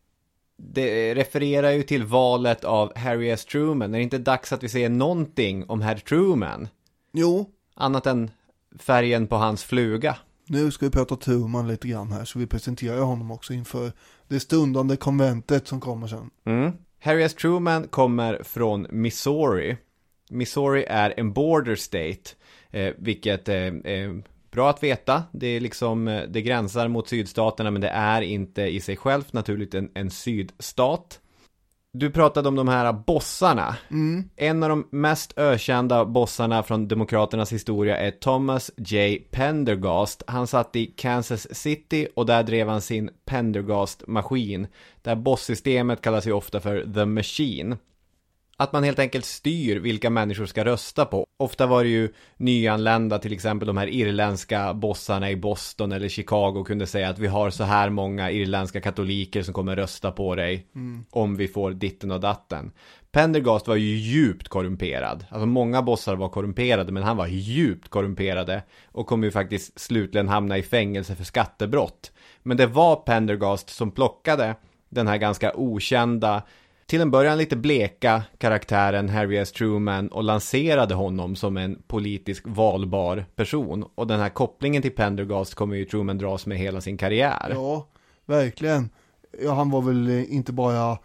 det refererar ju till valet av Harry S. Truman. Är det inte dags att vi säger någonting om Herr Truman? Jo. Annat än färgen på hans fluga. Nu ska vi prata Truman lite grann här, så vi presenterar honom också inför det stundande konventet som kommer sen. Harry S. Truman kommer från Missouri. Missouri är en border state, vilket är bra att veta. Det är liksom, det gränsar mot sydstaterna, men det är inte i sig självt naturligt en sydstat. Du pratade om de här bossarna. En av de mest ökända bossarna från demokraternas historia är Thomas J. Pendergast. Han satt i Kansas City och där drev han sin Pendergast-maskin. Det här bosssystemet kallas ju ofta för The Machine. Att man helt enkelt styr vilka människor ska rösta på. Ofta var det ju nyanlända, till exempel de här irländska bossarna i Boston eller Chicago kunde säga att vi har så här många irländska katoliker som kommer rösta på dig om vi får ditten och datten. Pendergast var ju djupt korrumperad. Alltså många bossar var korrumperade, men han var djupt korrumperade och kommer ju faktiskt slutligen hamna i fängelse för skattebrott. Men det var Pendergast som plockade den här ganska okända, till en början lite bleka karaktären Harry S. Truman och lanserade honom som en politisk valbar person. Och den här kopplingen till Pendergast kommer ju Truman dras med hela sin karriär. Ja, verkligen. Ja, han var väl inte bara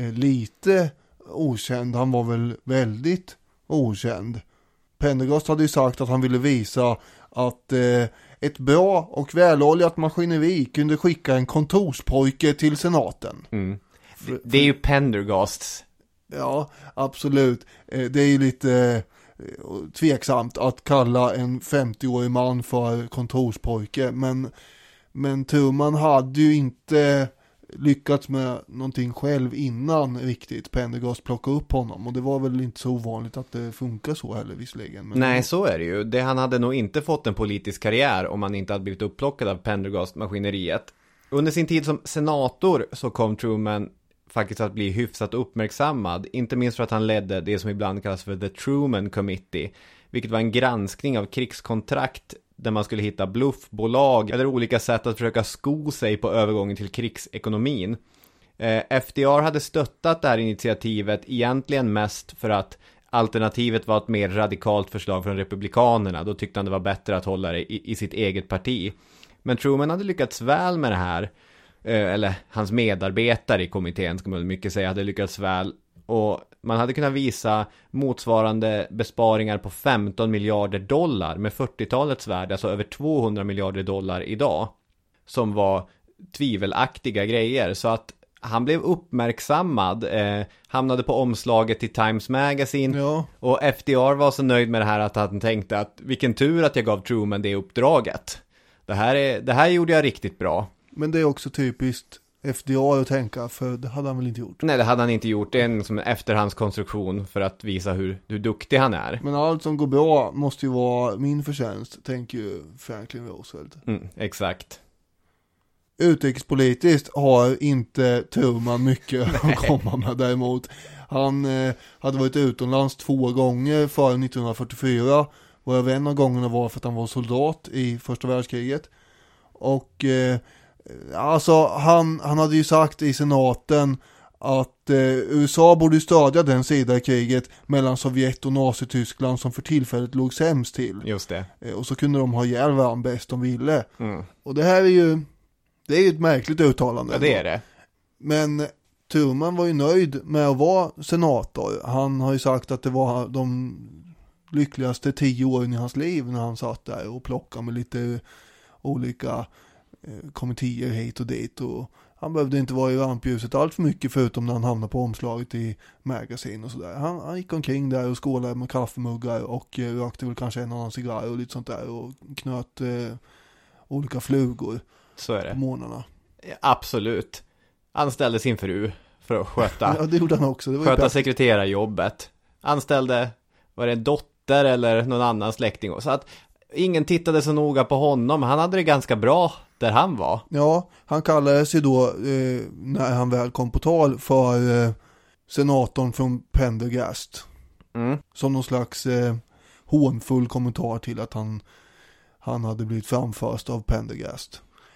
lite okänd, han var väl väldigt okänd. Pendergast hade ju sagt att han ville visa att ett bra och väloljat maskineri kunde skicka en kontorspojke till senaten. Det är ju Pendergasts. Ja, absolut. Det är ju lite tveksamt att kalla en 50-årig man för kontorspojke. Men Truman hade ju inte lyckats med någonting själv innan riktigt Pendergast plockade upp honom. Och det var väl inte så ovanligt att det funkar så heller visserligen. Men nej, så är det ju. Han hade nog inte fått en politisk karriär om han inte hade blivit upplockad av Pendergast-maskineriet. Under sin tid som senator så kom Truman faktiskt att bli hyfsat uppmärksammad, inte minst för att han ledde det som ibland kallas för The Truman Committee, vilket var en granskning av krigskontrakt där man skulle hitta bluffbolag eller olika sätt att försöka sko sig på övergången till krigsekonomin. FDR hade stöttat det här initiativet egentligen mest för att alternativet var ett mer radikalt förslag från republikanerna. Då tyckte han det var bättre att hålla det i sitt eget parti. Men Truman hade lyckats väl med det här. Eller hans medarbetare i kommittén, ska man mycket säga, hade lyckats väl. Och man hade kunnat visa motsvarande besparingar på 15 miljarder dollar med 40-talets värde, alltså över 200 miljarder dollar idag, som var tvivelaktiga grejer. Så att han blev uppmärksammad, hamnade på omslaget till Times Magazine. Ja. Och FDR var så nöjd med det här att han tänkte att vilken tur att jag gav Truman det uppdraget. Det här gjorde jag riktigt bra. Men det är också typiskt FDR att tänka, för det hade han väl inte gjort. Nej, det hade han inte gjort. Det är en efterhandskonstruktion för att visa hur duktig han är. Men allt som går bra måste ju vara min förtjänst, tänker ju Franklin Roosevelt. Exakt. Utrikespolitiskt har inte Truman mycket att komma med däremot. Han hade varit utomlands 2 gånger före 1944. Och en av gångerna var för att han var soldat i första världskriget. Och alltså han hade ju sagt i senaten att USA borde stödja den sida i kriget mellan Sovjet och Nazityskland som för tillfället låg sämst till. Just det. Och så kunde de ha ihjäl varandra bäst de ville. Och det här är ju ett märkligt uttalande. Ja, det är det. Men Truman var ju nöjd med att vara senator. Han har ju sagt att det var de lyckligaste 10 åren i hans liv när han satt där och plockade med lite olika kommittéer hit och dit, och han behövde inte vara i rampljuset allt för mycket förutom när han hamnade på omslaget i Magazine och sådär. Han gick omkring där och skålade med kaffemuggar och rökte väl kanske en annan cigarr och lite sånt där och knöt olika flugor. Så är det. På morgnarna. Ja, absolut. Anställde sin fru för att sköta. Ja, det gjorde han också. Det var sköta sekreterarjobbet. Anställde, var det en dotter eller någon annan släkting. Så att ingen tittade så noga på honom. Han hade det ganska bra där han var. Ja, han kallades ju då när han väl kom på tal för senatorn från Pendergast. Som någon slags hånfull kommentar till att han hade blivit framförst av Pendergast.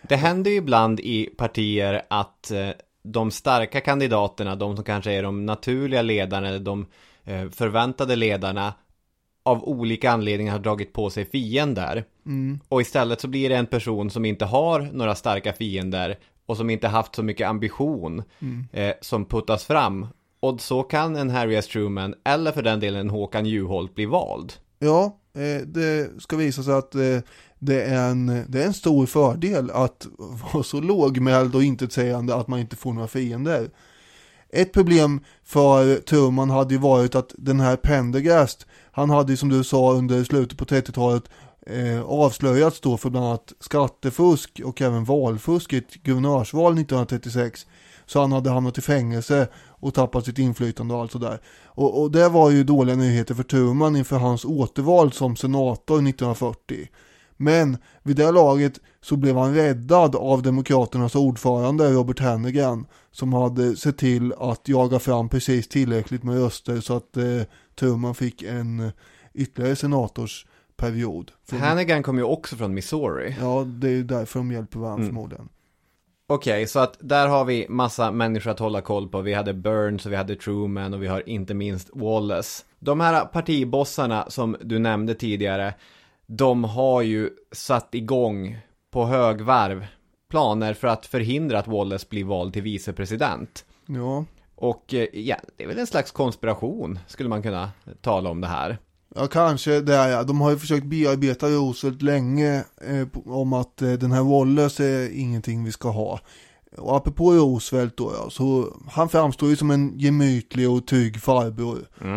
Det händer ju ibland i partier att de starka kandidaterna, de som kanske är de naturliga ledarna eller de förväntade ledarna, av olika anledningar har dragit på sig fiender. Och istället så blir det en person som inte har några starka fiender och som inte haft så mycket ambition som puttas fram. Och så kan en Harry S. Truman eller för den delen en Håkan Juholt bli vald. Ja, det ska visa sig att det är en stor fördel att vara så lågmäld och intetsägande att man inte får några fiender. Ett problem för Truman hade ju varit att den här Pendergast, han hade ju som du sa under slutet på 30-talet avslöjats då för bland annat skattefusk och även valfusk i ett guvernörsval 1936. Så han hade hamnat i fängelse och tappat sitt inflytande och allt sådär. Och det var ju dåliga nyheter för Truman inför hans återval som senator 1940. Men vid det laget så blev han räddad av demokraternas ordförande Robert Hannigan, som hade sett till att jaga fram precis tillräckligt med röster så att Truman fick en ytterligare senatorsperiod. Hannigan kom ju också från Missouri. Ja, det är ju därför de hjälper varandra förmodligen. Okej, så att där har vi massa människor att hålla koll på. Vi hade Burns och vi hade Truman och vi har inte minst Wallace. De här partibossarna som du nämnde tidigare, de har ju satt igång på högvarv planer för att förhindra att Wallace blir vald till vicepresident. Ja. Och ja, det är väl en slags konspiration skulle man kunna tala om det här. Ja, kanske det är. De har ju försökt bearbeta Roosevelt länge om att den här Wallace är ingenting vi ska ha. Och apropå Roosevelt då, ja, så han framstår ju som en gemytlig och trygg farbror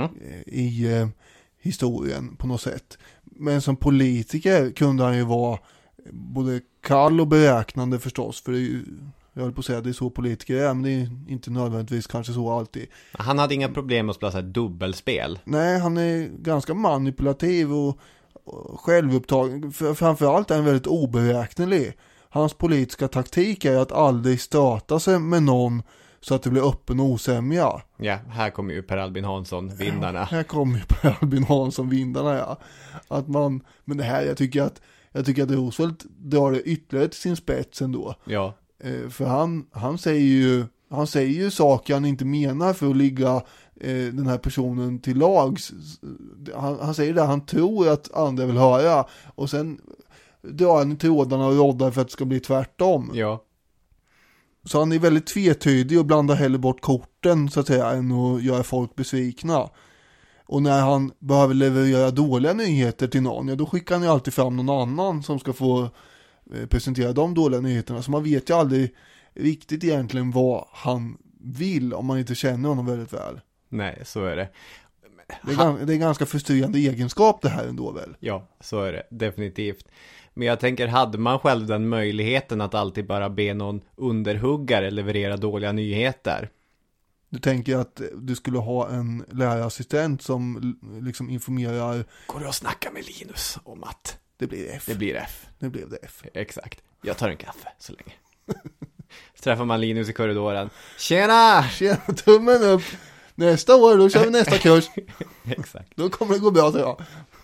i historien på något sätt. Men som politiker kunde han ju vara både kall och beräknande förstås, för det är ju, jag höll på att säga att det är så politiker är, men det är inte nödvändigtvis kanske så alltid. Han hade inga problem att spela så här dubbelspel. Nej, han är ganska manipulativ och självupptagen. Framförallt är han väldigt oberäknelig. Hans politiska taktik är att aldrig stöta sig med någon så att det blir öppen osämja. Ja, här kommer ju Per Albin Hansson vindarna. Ja, här kommer ju Per Albin Hansson vindarna, ja. Men det här, jag tycker att Roosevelt drar det ytterligare till sin spets ändå. Ja. För han säger ju saker han inte menar för att ligga den här personen till lags. Han säger det han tror att andra vill höra, och sen drar han i trådarna och roddar för att det ska bli tvärtom. Ja. Så han är väldigt tvetydig och blandar hellre bort korten så att säga än att göra folk besvikna. Och när han behöver leverera dåliga nyheter till någon, ja, då skickar han ju alltid fram någon annan som ska få presentera de dåliga nyheterna. Så man vet ju aldrig riktigt egentligen vad han vill om man inte känner honom väldigt väl. Nej, så är det. Det är en ganska frustrerande egenskap det här ändå väl? Ja, så är det. Definitivt. Men jag tänker, hade man själv den möjligheten att alltid bara be någon underhuggare leverera dåliga nyheter? Du tänker att du skulle ha en lärarassistent som liksom informerar... Går du att snacka med Linus om att... Det blir F. Det blir F. Nu blev det F. Exakt. Jag tar en kaffe så länge. Så träffar man Linus i korridoren. Tjena! Tjena, tummen upp. Nästa år, då kör vi nästa kurs. Exakt. Då kommer det gå bra, tror jag.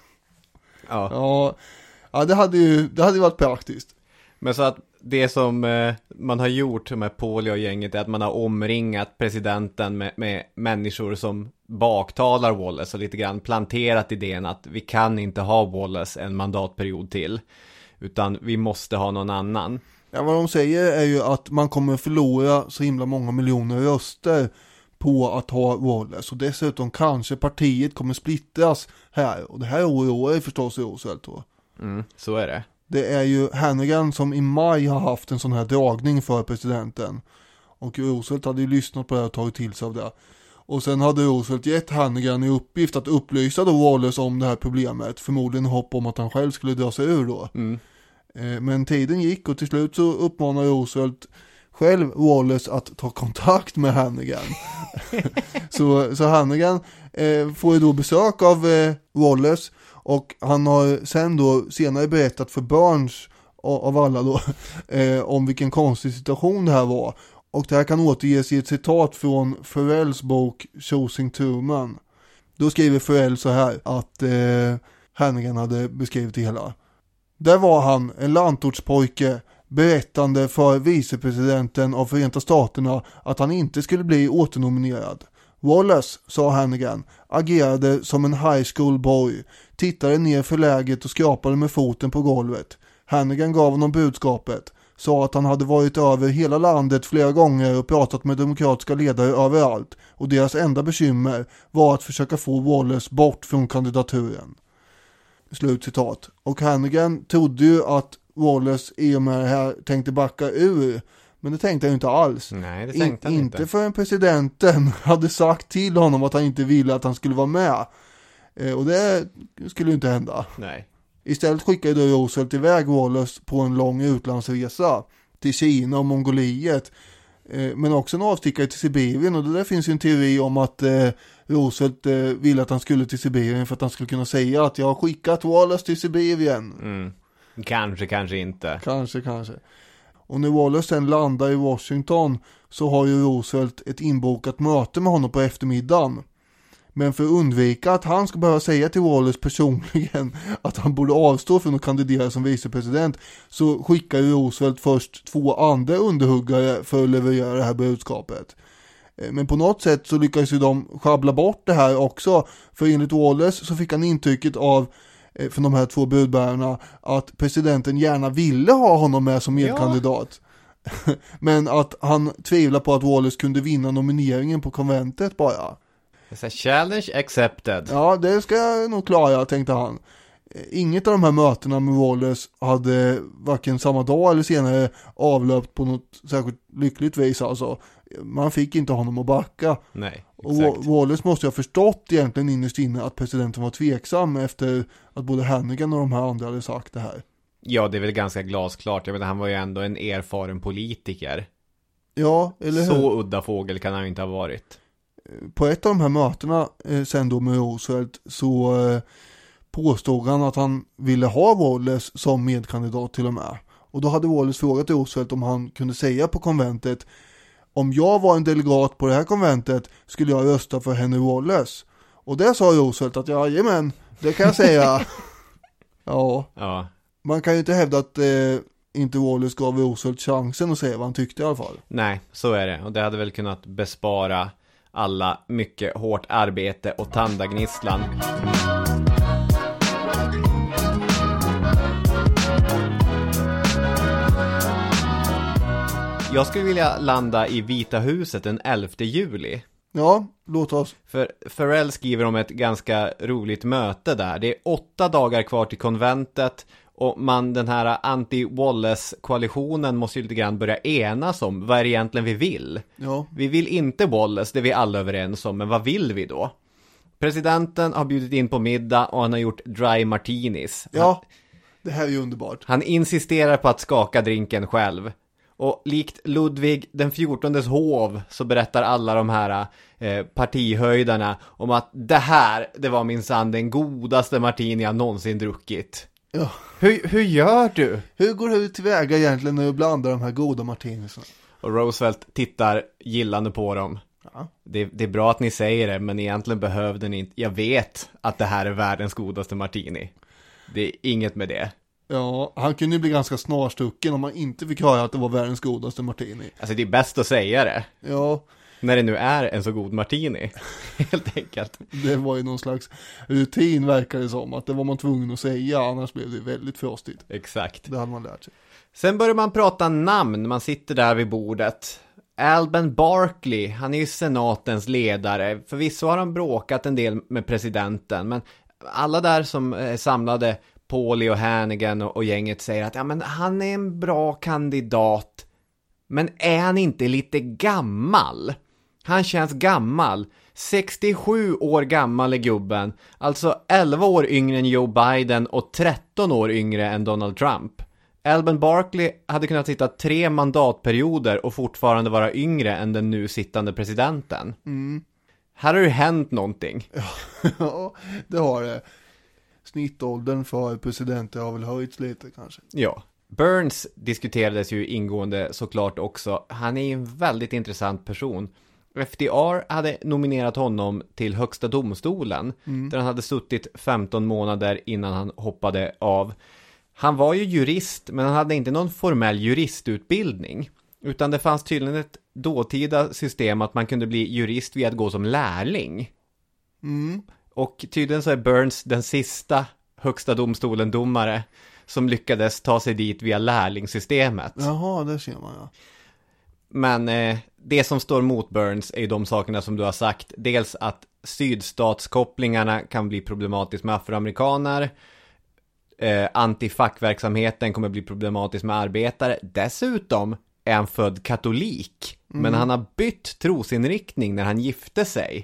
Ja. Ja, det hade ju varit praktiskt. Men så att det som man har gjort med Pauli och gänget är att man har omringat presidenten med människor som baktalar Wallace och lite grann planterat idén att vi kan inte ha Wallace en mandatperiod till, utan vi måste ha någon annan. Ja, vad de säger är ju att man kommer förlora så himla många miljoner röster på att ha Wallace, och dessutom kanske partiet kommer splittras här, och det här är förstås Roosevelt då. Så är det. Det är ju Hannigan som i maj har haft en sån här dragning för presidenten, och Roosevelt hade ju lyssnat på det och tagit till sig av det. Och sen hade Roosevelt gett Hannigan i uppgift att upplysa då Wallace om det här problemet, förmodligen hopp om att han själv skulle dra sig ur då. Men tiden gick, och till slut så uppmanade Roosevelt själv Wallace att ta kontakt med Hannigan. så Hannigan får ju då besök av Wallace, och han har sen då senare berättat för Burns av alla då om vilken konstig situation det här var. Och det här kan återges i ett citat från Ferrells bok Choosing Truman. Då skriver Ferrell så här att Hannigan hade beskrivit det hela. Där var han, en landtortspojke berättande för vicepresidenten av Förenta Staterna att han inte skulle bli åternominerad. Wallace, sa Hannigan, agerade som en high school boy, tittade ner för läget och skrapade med foten på golvet. Hannigan gav honom budskapet, sa att han hade varit över hela landet flera gånger och pratat med demokratiska ledare överallt och deras enda bekymmer var att försöka få Wallace bort från kandidaturen. Slutcitat. Och Hannigan trodde ju att Wallace i och med det här tänkte backa ur, men det tänkte han inte alls. Nej, det tänkte han inte. Inte förrän presidenten hade sagt till honom att han inte ville att han skulle vara med. Och det skulle inte hända. Nej. Istället skickade då Roosevelt iväg Wallace på en lång utlandsresa till Kina och Mongoliet. Men också en avstickare till Sibirien, och det där finns ju en teori om att Roosevelt ville att han skulle till Sibirien för att han skulle kunna säga att jag har skickat Wallace till Sibirien. Kanske inte. Kanske. Och när Wallace sen landar i Washington så har ju Roosevelt ett inbokat möte med honom på eftermiddagen. Men för att undvika att han ska behöva säga till Wallace personligen att han borde avstå från att kandidera som vicepresident, så skickar ju Roosevelt först 2 andra underhuggare för att leverera det här budskapet. Men på något sätt så lyckas ju de schabbla bort det här också, för enligt Wallace så fick han intrycket av från de här 2 budbärarna att presidenten gärna ville ha honom med som medkandidat. Ja. Men att han tvivlar på att Wallace kunde vinna nomineringen på konventet bara. Challenge accepted. Ja, det ska jag nog klara, tänkte han. Inget av de här mötena med Wallace hade varken samma dag eller senare avlöpt på något särskilt lyckligt vis. Alltså, man fick inte honom att backa. Nej, exakt. Och Wallace måste ha förstått egentligen innerst inne att presidenten var tveksam efter att både Hannigan och de här andra hade sagt det här. Ja, det är väl ganska glasklart. Jag menar, han var ju ändå en erfaren politiker. Ja, eller hur? Så udda fågel kan han ju inte ha varit. På ett av de här mötena sen då med Roosevelt så påstod han att han ville ha Wallace som medkandidat till och med. Och då hade Wallace frågat Roosevelt om han kunde säga på konventet: om jag var en delegat på det här konventet skulle jag rösta för Henry Wallace. Och det sa Roosevelt att jajamän, det kan jag säga. Ja. Man kan ju inte hävda att inte Wallace gav Roosevelt chansen att säga vad han tyckte i alla fall. Nej, så är det. Och det hade väl kunnat bespara alla mycket hårt arbete och tandagnisslan. Jag skulle vilja landa i Vita huset den 11 juli. Ja, låt oss. För Farrell skriver om ett ganska roligt möte där. Det är 8 dagar kvar till konventet. Och den här anti-Wallace-koalitionen måste ju lite grann börja enas om vad är det egentligen vi vill. Ja. Vi vill inte Wallace, det är vi alla överens om, men vad vill vi då? Presidenten har bjudit in på middag och han har gjort dry martinis. Ja, det här är ju underbart. Han insisterar på att skaka drinken själv. Och likt Ludvig den 14:s hov så berättar alla de här partihöjdarna om att det var minsann den godaste martini jag någonsin druckit. Ja. Hur gör du? Hur går du tillväga egentligen när du blandar de här goda martinisarna? Och Roosevelt tittar gillande på dem. Ja. Det är bra att ni säger det, men egentligen behövde ni inte. Jag vet att det här är världens godaste martini. Det är inget med det. Ja, han kunde ju bli ganska snarstucken om man inte fick höra att det var världens godaste martini. Alltså det är bäst att säga det. Ja. När det nu är en så god martini. Helt enkelt. Det var ju någon slags rutin, verkar det som. Att det var man tvungen att säga, annars blev det väldigt frostigt. Exakt. Det hade man lärt sig. Sen börjar man prata namn. Man sitter där vid bordet. Alben Barkley, han är ju senatens ledare. Förvisso har han bråkat en del med presidenten. Men alla där som är samlade, Paulie och Hannigan och gänget, säger att ja, men han är en bra kandidat. Men är han inte lite gammal? Han känns gammal. 67 år gammal är gubben. Alltså 11 år yngre än Joe Biden och 13 år yngre än Donald Trump. Alben Barkley hade kunnat sitta 3 mandatperioder och fortfarande vara yngre än den nu sittande presidenten. Här har det hänt någonting. Ja, det har det. Snittåldern för presidenter har väl höjts lite kanske. Ja. Burns diskuterades ju ingående såklart också. Han är ju en väldigt intressant person. FDR hade nominerat honom till högsta domstolen. Där han hade suttit 15 månader innan han hoppade av. Han var ju jurist, men han hade inte någon formell juristutbildning. Utan det fanns tydligen ett dåtida system att man kunde bli jurist via att gå som lärling. Och tydligen så är Burns den sista högsta domstolen-domare som lyckades ta sig dit via lärlingssystemet. Jaha, det ser man, ja. Men det som står mot Burns är ju de sakerna som du har sagt. Dels att sydstatskopplingarna kan bli problematiskt med afroamerikaner. Antifackverksamheten kommer bli problematisk med arbetare. Dessutom är han född katolik. Men han har bytt trosinriktning när han gifte sig.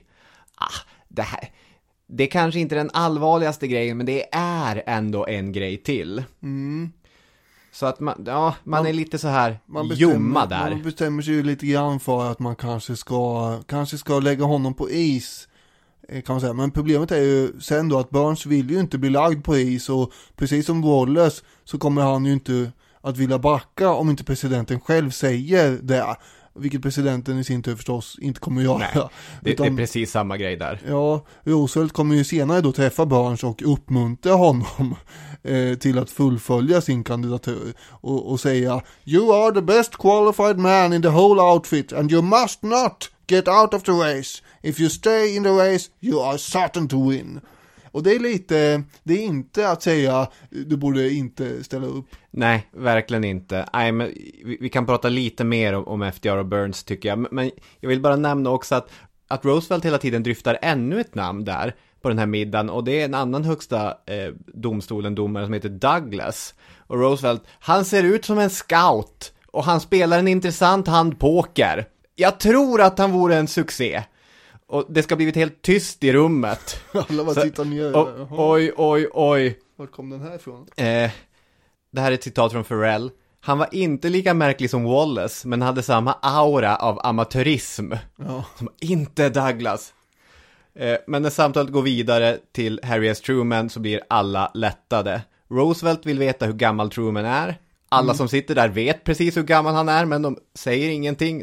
Det kanske inte är den allvarligaste grejen, men det är ändå en grej till. Så att man är lite så här ljumma där. Man bestämmer sig ju lite grann för att man kanske ska lägga honom på is, kan man säga. Men problemet är ju sen då att Burns vill ju inte bli lagd på is, och precis som Wallace så kommer han ju inte att vilja backa om inte presidenten själv säger det. Vilket presidenten i sin tur förstås inte kommer att göra. Nej, det är precis samma grej där. Ja, Roosevelt kommer ju senare då träffa Burns och uppmuntra honom till att fullfölja sin kandidatur. Och säga, you are the best qualified man in the whole outfit and you must not get out of the race. If you stay in the race, you are certain to win. Och det är inte att säga du borde inte ställa upp. Nej, verkligen inte. Nej, men vi kan prata lite mer om FDR och Burns tycker jag. Men jag vill bara nämna också att Roosevelt hela tiden dryftar ännu ett namn där på den här middagen. Och det är en annan högsta domstolen-domare som heter Douglas. Och Roosevelt, han ser ut som en scout och han spelar en intressant handpoker. Jag tror att han vore en succé. Och det ska blivit helt tyst i rummet. Alla bara tittar ner. Oj. Vart kom den här ifrån? Det här är ett citat från Pharrell. Han var inte lika märklig som Wallace, men hade samma aura av amatörism. Ja. Som inte Douglas. Men när samtalet går vidare till Harry S. Truman så blir alla lättade. Roosevelt vill veta hur gammal Truman är. Alla som sitter där vet precis hur gammal han är, men de säger ingenting.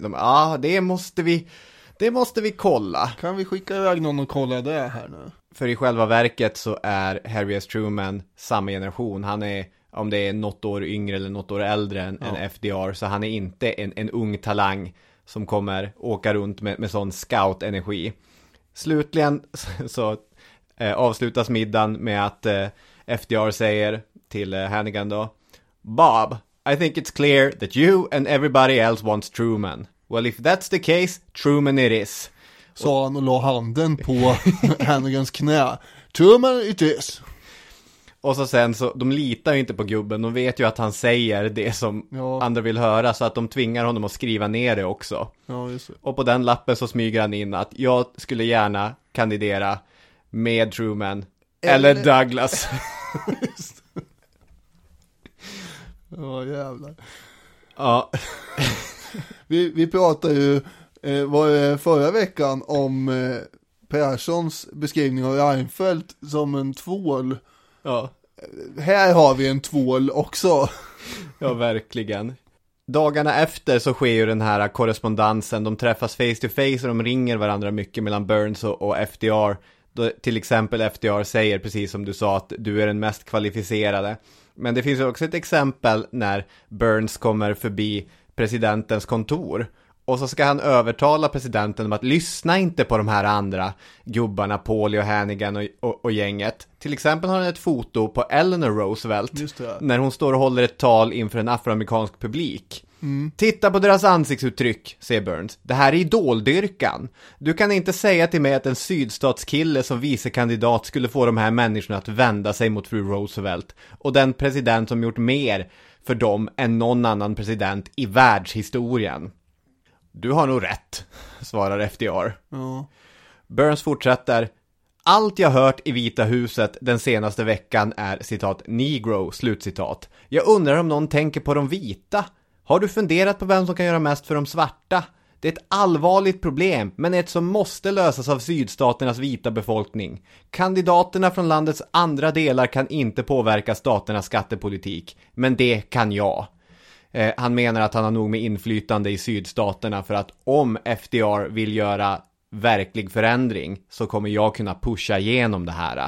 Det måste vi kolla. Kan vi skicka iväg någon och kolla det här nu? För i själva verket så är Harry S. Truman samma generation. Han är, om det är något år yngre eller något år äldre än FDR, så han är inte en ung talang som kommer åka runt med sån scout-energi. Slutligen så avslutas middagen med att FDR säger till Hannigan då, Bob, I think it's clear that you and everybody else wants Truman. Well, if that's the case, Truman it is. Sa han och la handen på Hannigans knä. Truman it is. Och så sen så, de litar ju inte på gubben. De vet ju att han säger det som andra vill höra. Så att de tvingar honom att skriva ner det också. Ja, just det. Och på den lappen så smyger han in att jag skulle gärna kandidera med Truman. Eller Douglas. Ja, jävlar. Ja. Vi pratade ju förra veckan om Perssons beskrivning av Reinfeldt som en tvål. Ja. Här har vi en tvål också. Ja, verkligen. Dagarna efter så sker ju den här korrespondensen. De träffas face to face och de ringer varandra mycket mellan Burns och FDR. Då, till exempel FDR säger, precis som du sa, att du är den mest kvalificerade. Men det finns ju också ett exempel när Burns kommer förbi presidentens kontor. Och så ska han övertala presidenten om att lyssna inte på de här andra gubbarna, Paulie och Hannigan och gänget. Till exempel har han ett foto på Eleanor Roosevelt när hon står och håller ett tal inför en afroamerikansk publik. Titta på deras ansiktsuttryck, säger Burns. Det här är idoldyrkan. Du kan inte säga till mig att en sydstatskille som vicekandidat skulle få de här människorna att vända sig mot fru Roosevelt. Och den president som gjort mer för dem än någon annan president i världshistorien. Du har nog rätt, svarar FDR. Ja. Burns fortsätter. Allt jag hört i Vita huset den senaste veckan är citat negro, slutcitat. Jag undrar om någon tänker på de vita. Har du funderat på vem som kan göra mest för de svarta? Det är ett allvarligt problem, men ett som måste lösas av sydstaternas vita befolkning. Kandidaterna från landets andra delar kan inte påverka staternas skattepolitik, men det kan jag. Han menar att han har nog med inflytande i sydstaterna, för att om FDR vill göra verklig förändring så kommer jag kunna pusha igenom det här.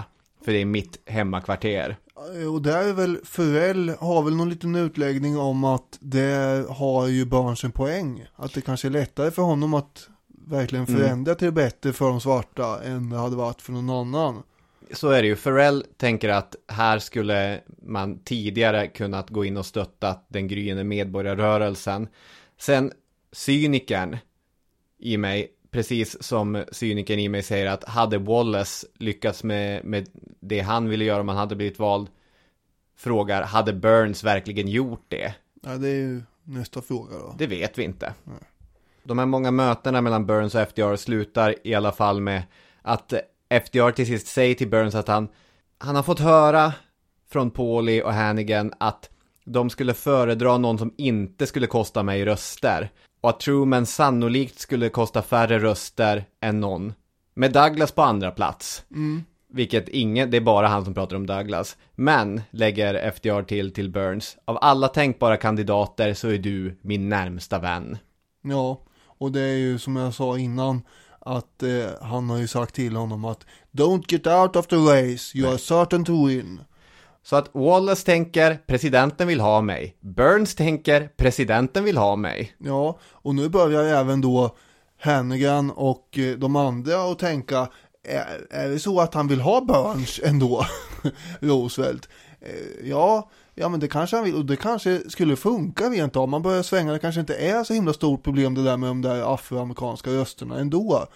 för det är mitt hemmakvarter. Och där är väl Ferrell har väl någon liten utläggning om att det har ju Burns en poäng. Att det kanske är lättare för honom att verkligen förändra till det bättre för de svarta än det hade varit för någon annan. Så är det ju. Ferrell tänker att här skulle man tidigare kunnat gå in och stötta den gryende medborgarrörelsen. Sen cynikern i mig, precis som cynikern i mig säger att hade Wallace lyckats med det han ville göra om han hade blivit vald, frågar, hade Burns verkligen gjort det? Ja, det är ju nästa fråga då. Det vet vi inte. Nej. De här många mötena mellan Burns och FDR slutar i alla fall med att FDR till sist säger till Burns att han har fått höra från Paulie och Hannigan att de skulle föredra någon som inte skulle kosta mig röster. Och att Truman sannolikt skulle kosta färre röster än någon. Med Douglas på andra plats. Vilket det är bara han som pratar om Douglas. Men, lägger FDR till Burns, av alla tänkbara kandidater så är du min närmsta vän. Ja, och det är ju som jag sa innan att han har ju sagt till honom att don't get out of the race, you are certain to win. Så att Wallace tänker, presidenten vill ha mig. Burns tänker, presidenten vill ha mig. Ja, och nu börjar även då Hannigan och de andra att tänka, är det så att han vill ha Burns ändå? Roosevelt. Ja, men det kanske han vill, och det kanske skulle funka rent av. Man börjar svänga, det kanske inte är så himla stort problem det där med de där afroamerikanska rösterna ändå.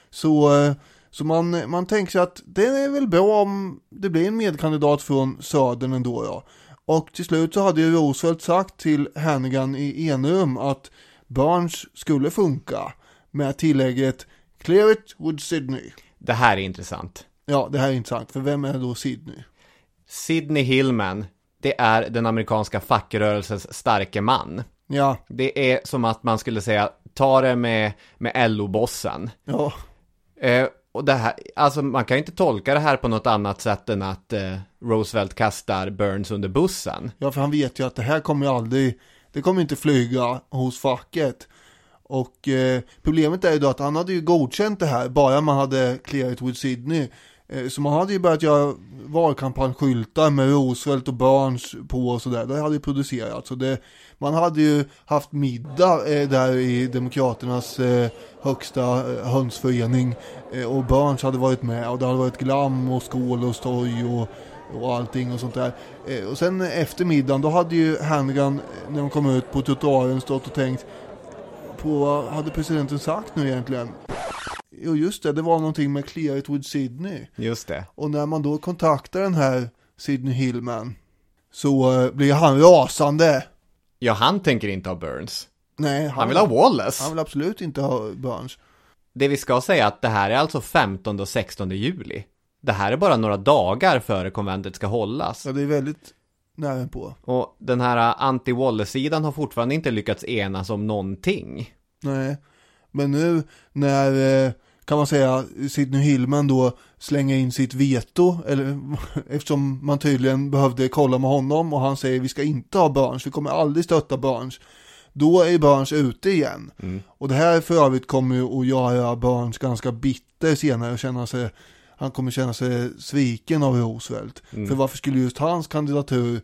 Så man tänker sig att det är väl bra om det blir en medkandidat från södern ändå. Ja. Och till slut så hade ju Roosevelt sagt till Hannigan i enrum att Burns skulle funka med tillägget clear it with Sidney. Det här är intressant. Ja, det här är intressant. För vem är då Sidney? Sidney Hillman, det är den amerikanska fackrörelsens starke man. Ja. Det är som att man skulle säga, ta det med LO-bossen. Ja. Och det här, alltså man kan ju inte tolka det här på något annat sätt än att Roosevelt kastar Burns under bussen. Ja, för han vet ju att det här kommer aldrig, det kommer inte flyga hos facket. Och problemet är ju då att han hade ju godkänt det här bara man hade clearat with Sidney. Så man hade ju börjat göra valkampanjskyltar med Roosevelt och Burns på och sådär. Det hade ju producerats. Så man hade ju haft middag där i Demokraternas högsta hönsförening. Och Burns hade varit med. Och det hade varit glam och skål och stoj och allting och sånt där. Och sen efter middagen då hade ju Hannigan, när de kom ut på trottoaren, stått och tänkt på vad hade presidenten sagt nu egentligen? Jo, just det var någonting med clear it with Sidney. Just det. Och när man då kontaktar den här Sidney Hillman så blir han rasande. Ja, han tänker inte ha Burns. Nej, han vill ha Wallace. Han vill absolut inte ha Burns. Det vi ska säga att det här är alltså 15 och 16 juli. Det här är bara några dagar före konventet ska hållas. Ja, det är väldigt nära på. Och den här anti-Wallace-sidan har fortfarande inte lyckats enas om någonting. Nej, men nu när kan man säga Sidney Hillman då slänger in sitt veto, eller eftersom man tydligen behövde kolla med honom och han säger vi ska inte ha Burns, vi kommer aldrig stötta Burns, då är Burns ute igen. Och det här för övrigt kommer ju att göra Burns ganska bitter senare och han kommer känna sig sviken av Roosevelt. För varför skulle just hans kandidatur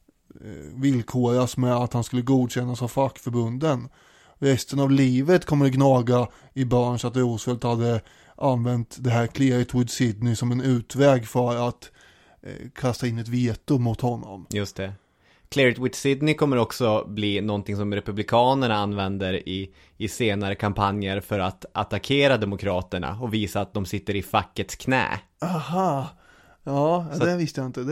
villkoras med att han skulle godkännas av fackförbunden? Resten av livet kommer det gnaga i Burns att Roosevelt hade använt det här clear it with Sidney som en utväg för att kasta in ett veto mot honom. Just det. Clear it with Sidney kommer också bli någonting som republikanerna använder i senare kampanjer för att attackera demokraterna och visa att de sitter i fackets knä. Aha, ja, så det visste jag inte.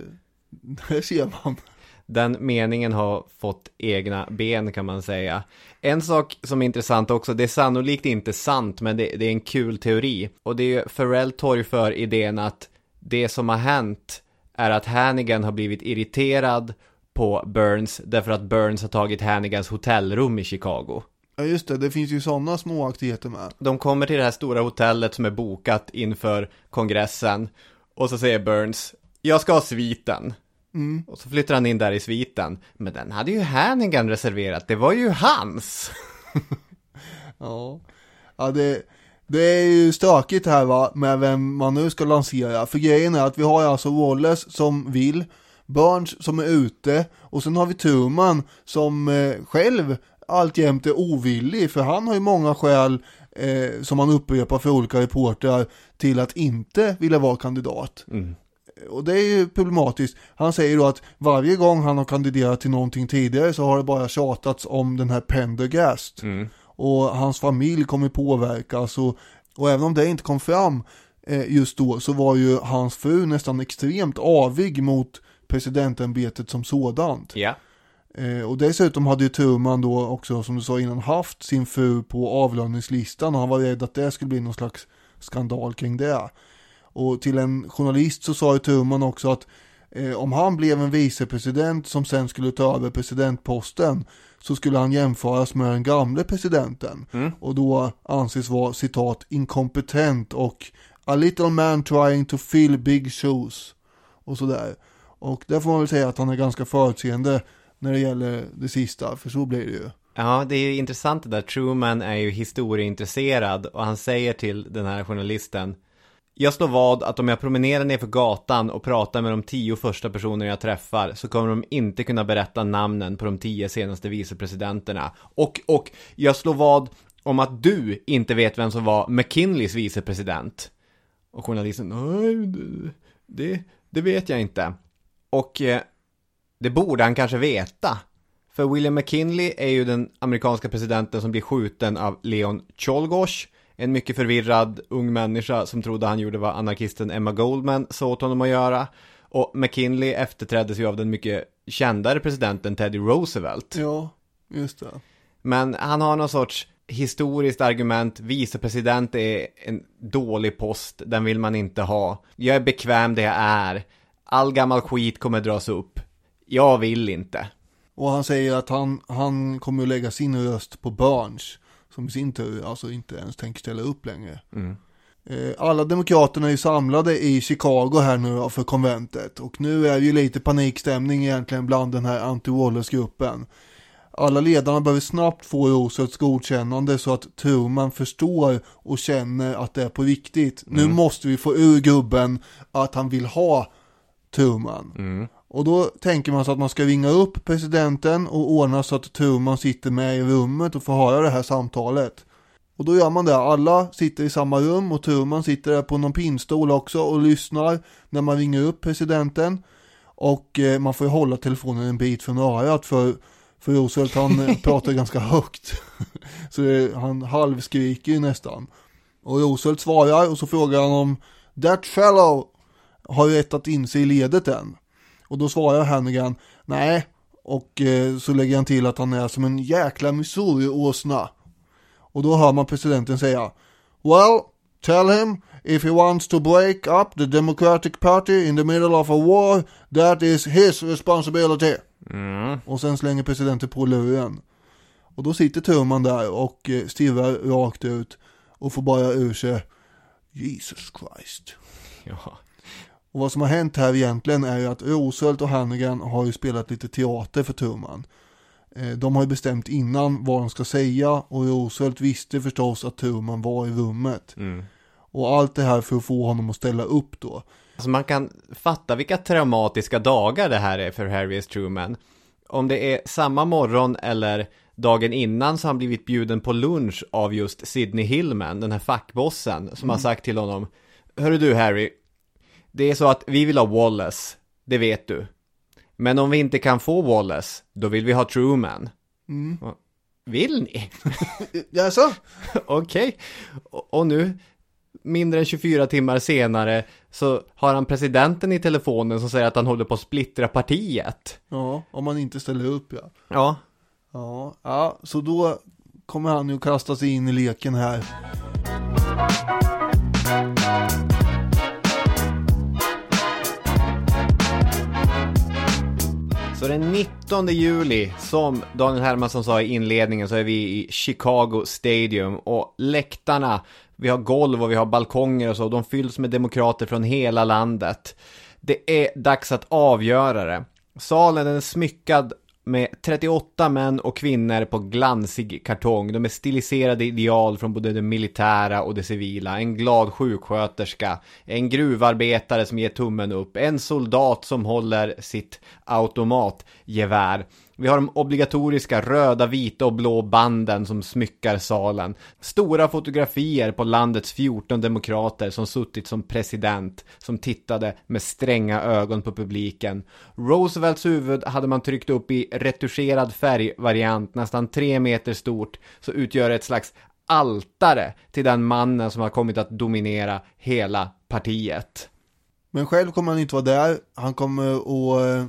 Det ser man. Den meningen har fått egna ben kan man säga. En sak som är intressant också, det är sannolikt inte sant men det är en kul teori. Och det är Ferrell torgför idén att det som har hänt är att Hannigan har blivit irriterad på Burns därför att Burns har tagit Hannigans hotellrum i Chicago. Ja just det finns ju sådana små aktiviteter med. De kommer till det här stora hotellet som är bokat inför kongressen och så säger Burns, jag ska ha sviten. Och så flyttar han in där i sviten. Men den hade ju Hannigan reserverat. Det var ju hans. Ja, Det är ju stökigt här va, med vem man nu ska lansera. För grejen är att vi har alltså Wallace som vill, Burns som är ute, och sen har vi Truman som själv alltjämt är ovillig, för han har ju många skäl som han upprepar för olika reportrar till att inte vilja vara kandidat. Och det är ju problematiskt. Han säger då att varje gång han har kandiderat till någonting tidigare så har det bara tjatats om den här Pendergast. Och hans familj kommer påverkas, och även om det inte kom fram just då, så var ju hans fru nästan extremt avig mot presidentämbetet som sådant. Ja. Och dessutom hade ju Truman då också, som du sa innan, haft sin fru på avlöningslistan, och han var rädd att det skulle bli någon slags skandal kring det. Och till en journalist så sa ju Truman också att om han blev en vicepresident som sen skulle ta över presidentposten, så skulle han jämföras med den gamla presidenten. Och då anses vara, citat, inkompetent och a little man trying to fill big shoes och sådär. Och där får man väl säga att han är ganska förutseende när det gäller det sista, för så blir det ju. Ja, det är ju intressant det där. Truman är ju historieintresserad, och han säger till den här journalisten: jag slår vad att om jag promenerar ner för gatan och pratar med de 10 första personer jag träffar, så kommer de inte kunna berätta namnen på de 10 senaste vicepresidenterna. Och jag slår vad om att du inte vet vem som var McKinleys vicepresident. Och journalisten: nej, det vet jag inte. Och det borde han kanske veta. För William McKinley är ju den amerikanska presidenten som blir skjuten av Leon Czolgosz, en mycket förvirrad ung människa som trodde han gjorde vad anarkisten Emma Goldman sa åt honom att göra. Och McKinley efterträddes ju av den mycket kändare presidenten Teddy Roosevelt. Ja, just det. Men han har någon sorts historiskt argument: vicepresident är en dålig post, den vill man inte ha. Jag är bekväm där jag är. All gammal skit kommer dras upp. Jag vill inte. Och han säger att han kommer att lägga sin röst på Burns, som i sin tur alltså inte ens tänker ställa upp längre. Alla demokraterna är ju samlade i Chicago här nu då, för konventet. Och nu är ju lite panikstämning egentligen bland den här anti-Wallace-gruppen. Alla ledarna behöver snabbt få Roosevelts godkännande så att Truman förstår och känner att det är på riktigt. Nu måste vi få ur gubben att han vill ha Truman. Och då tänker man så att man ska ringa upp presidenten och ordna så att Truman sitter med i rummet och får höra det här samtalet. Och då gör man det. Alla sitter i samma rum och Truman sitter där på någon pinstol också och lyssnar när man ringer upp presidenten. Och man får ju hålla telefonen en bit från örat, för Roosevelt han pratar ganska högt. Så han halvskriker ju nästan. Och Roosevelt svarar, och så frågar han om that fellow har rättat in sig i ledet än. Och då svarar Hannigan nej, och så lägger han till att han är som en jäkla Missouri-åsna. Och då hör man presidenten säga: well, tell him if he wants to break up the Democratic Party in the middle of a war, that is his responsibility. Och sen slänger presidenten på luren. Och då sitter Truman där och stirrar rakt ut och får bara ur sig Jesus Christ. Ja. Och vad som har hänt här egentligen är ju att Roosevelt och Hannigan har ju spelat lite teater för Truman. De har ju bestämt innan vad de ska säga, och Roosevelt visste förstås att Truman var i rummet. Och allt det här för att få honom att ställa upp då. Alltså man kan fatta vilka traumatiska dagar det här är för Harry S. Truman. Om det är samma morgon eller dagen innan så har han blivit bjuden på lunch av just Sidney Hillman, den här fackbossen, som har sagt till honom: hörru du Harry, det är så att vi vill ha Wallace, det vet du. Men om vi inte kan få Wallace, då vill vi ha Truman. Vill ni? Jaså? Okej. Och nu, mindre än 24 timmar senare, så har han presidenten i telefonen som säger att han håller på att splittra partiet. Ja, om man inte ställer upp, ja. Ja, så då kommer han ju kasta sig in i leken här. Så den 19 juli, som Daniel Hermansson sa i inledningen, så är vi i Chicago Stadium, och läktarna, vi har golv och vi har balkonger och så, de fylls med demokrater från hela landet. Det är dags att avgöra det. Salen är smyckad med 38 män och kvinnor på glansig kartong. De är stiliserade ideal från både det militära och det civila. En glad sjuksköterska, en gruvarbetare som ger tummen upp, en soldat som håller sitt automatgevär. Vi har de obligatoriska röda, vita och blå banden som smyckar salen. Stora fotografier på landets 14 demokrater som suttit som president, som tittade med stränga ögon på publiken. Roosevelts huvud hade man tryckt upp i retuscherad färgvariant, nästan 3 meter stort, så utgör ett slags altare till den mannen som har kommit att dominera hela partiet. Men själv kommer han inte vara där. Han kommer att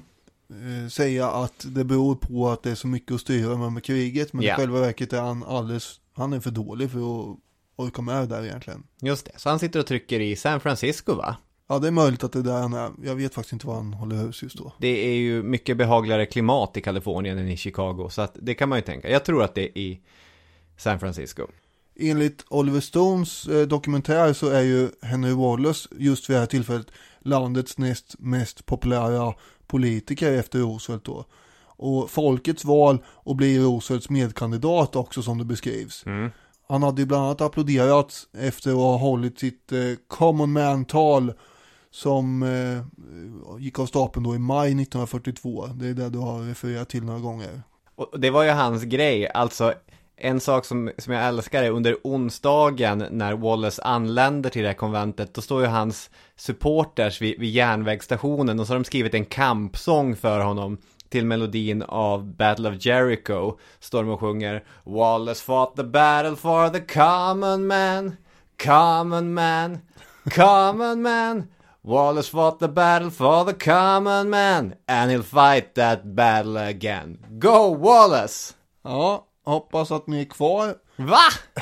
säga att det beror på att det är så mycket att styra med kriget, men i själva verket är han är för dålig för att orka med där egentligen. Just det, så han sitter och trycker i San Francisco, va? Ja, det är möjligt att det är där han är. Jag vet faktiskt inte var han håller hus just då. Det är ju mycket behagligare klimat i Kalifornien än i Chicago, så att det kan man ju tänka. Jag tror att det är i San Francisco. Enligt Oliver Stones dokumentär så är ju Henry Wallace just vid det här tillfället landets näst mest populära politiker efter Roosevelt då. Och folkets val att bli Roosevelts medkandidat också, som det beskrivs. Han hade ju bland annat applåderats efter att ha hållit sitt common man-tal som gick av stapeln då i maj 1942. Det är det du har refererat till några gånger. Och det var ju hans grej, alltså en sak som jag älskar är under onsdagen när Wallace anländer till det här konventet, då står ju hans supporters vid järnvägsstationen och så har de skrivit en kampsång för honom till melodin av Battle of Jericho. Står de och sjunger Wallace fought the battle for the common man, common man, common man. Wallace fought the battle for the common man and he'll fight that battle again. Go Wallace! Ja, hoppas att ni är kvar. Va?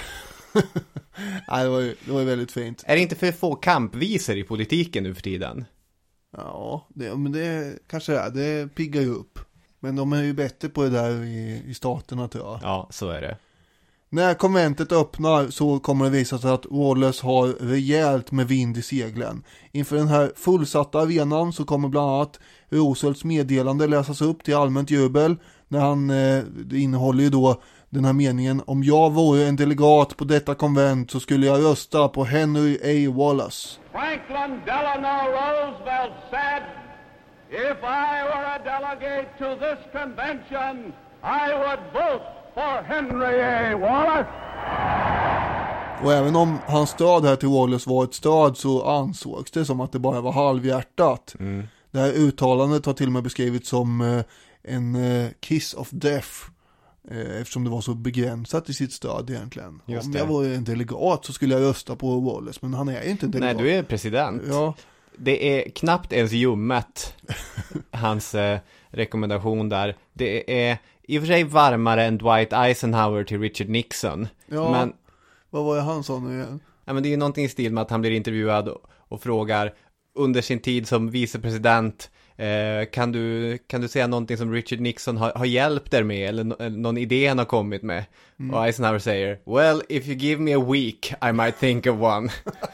Nej, det var väldigt fint. Är det inte för få kampvisor i politiken nu för tiden? Ja, men det kanske är. Det piggar ju upp. Men de är ju bättre på det där i staterna, tror jag. Ja, så är det. När konventet öppnar så kommer det visa sig att Wallace har rejält med vind i seglen. Inför den här fullsatta arenan så kommer bland annat Roosevelts meddelande läsas upp till allmänt jubel. När han, det innehåller ju då den här meningen: om jag vore en delegat på detta konvent så skulle jag rösta på Henry A. Wallace. Franklin Delano Roosevelt said, if I were a delegate to this convention, I would vote for Henry A. Wallace. Och även om hans stöd här till Wallace var ett stöd så ansågs det som att det bara var halvhjärtat. Det här uttalandet har till och med beskrivits som en kiss of death, eftersom det var så begränsat i sitt stöd egentligen. Om jag var en delegat så skulle jag rösta på Wallace, men han är ju inte en delegat. Nej, du är president. Ja. Det är knappt ens ljummet, hans rekommendation där. Det är i och för sig varmare än Dwight Eisenhower till Richard Nixon. Ja, men vad var det han sa nu igen? Ja, men det är ju någonting i stil med att han blir intervjuad och frågar under sin tid som vicepresident, kan du säga någonting som Richard Nixon har hjälpt er med, eller någon idé han har kommit med? Och Eisenhower säger, well, if you give me a week I might think of one.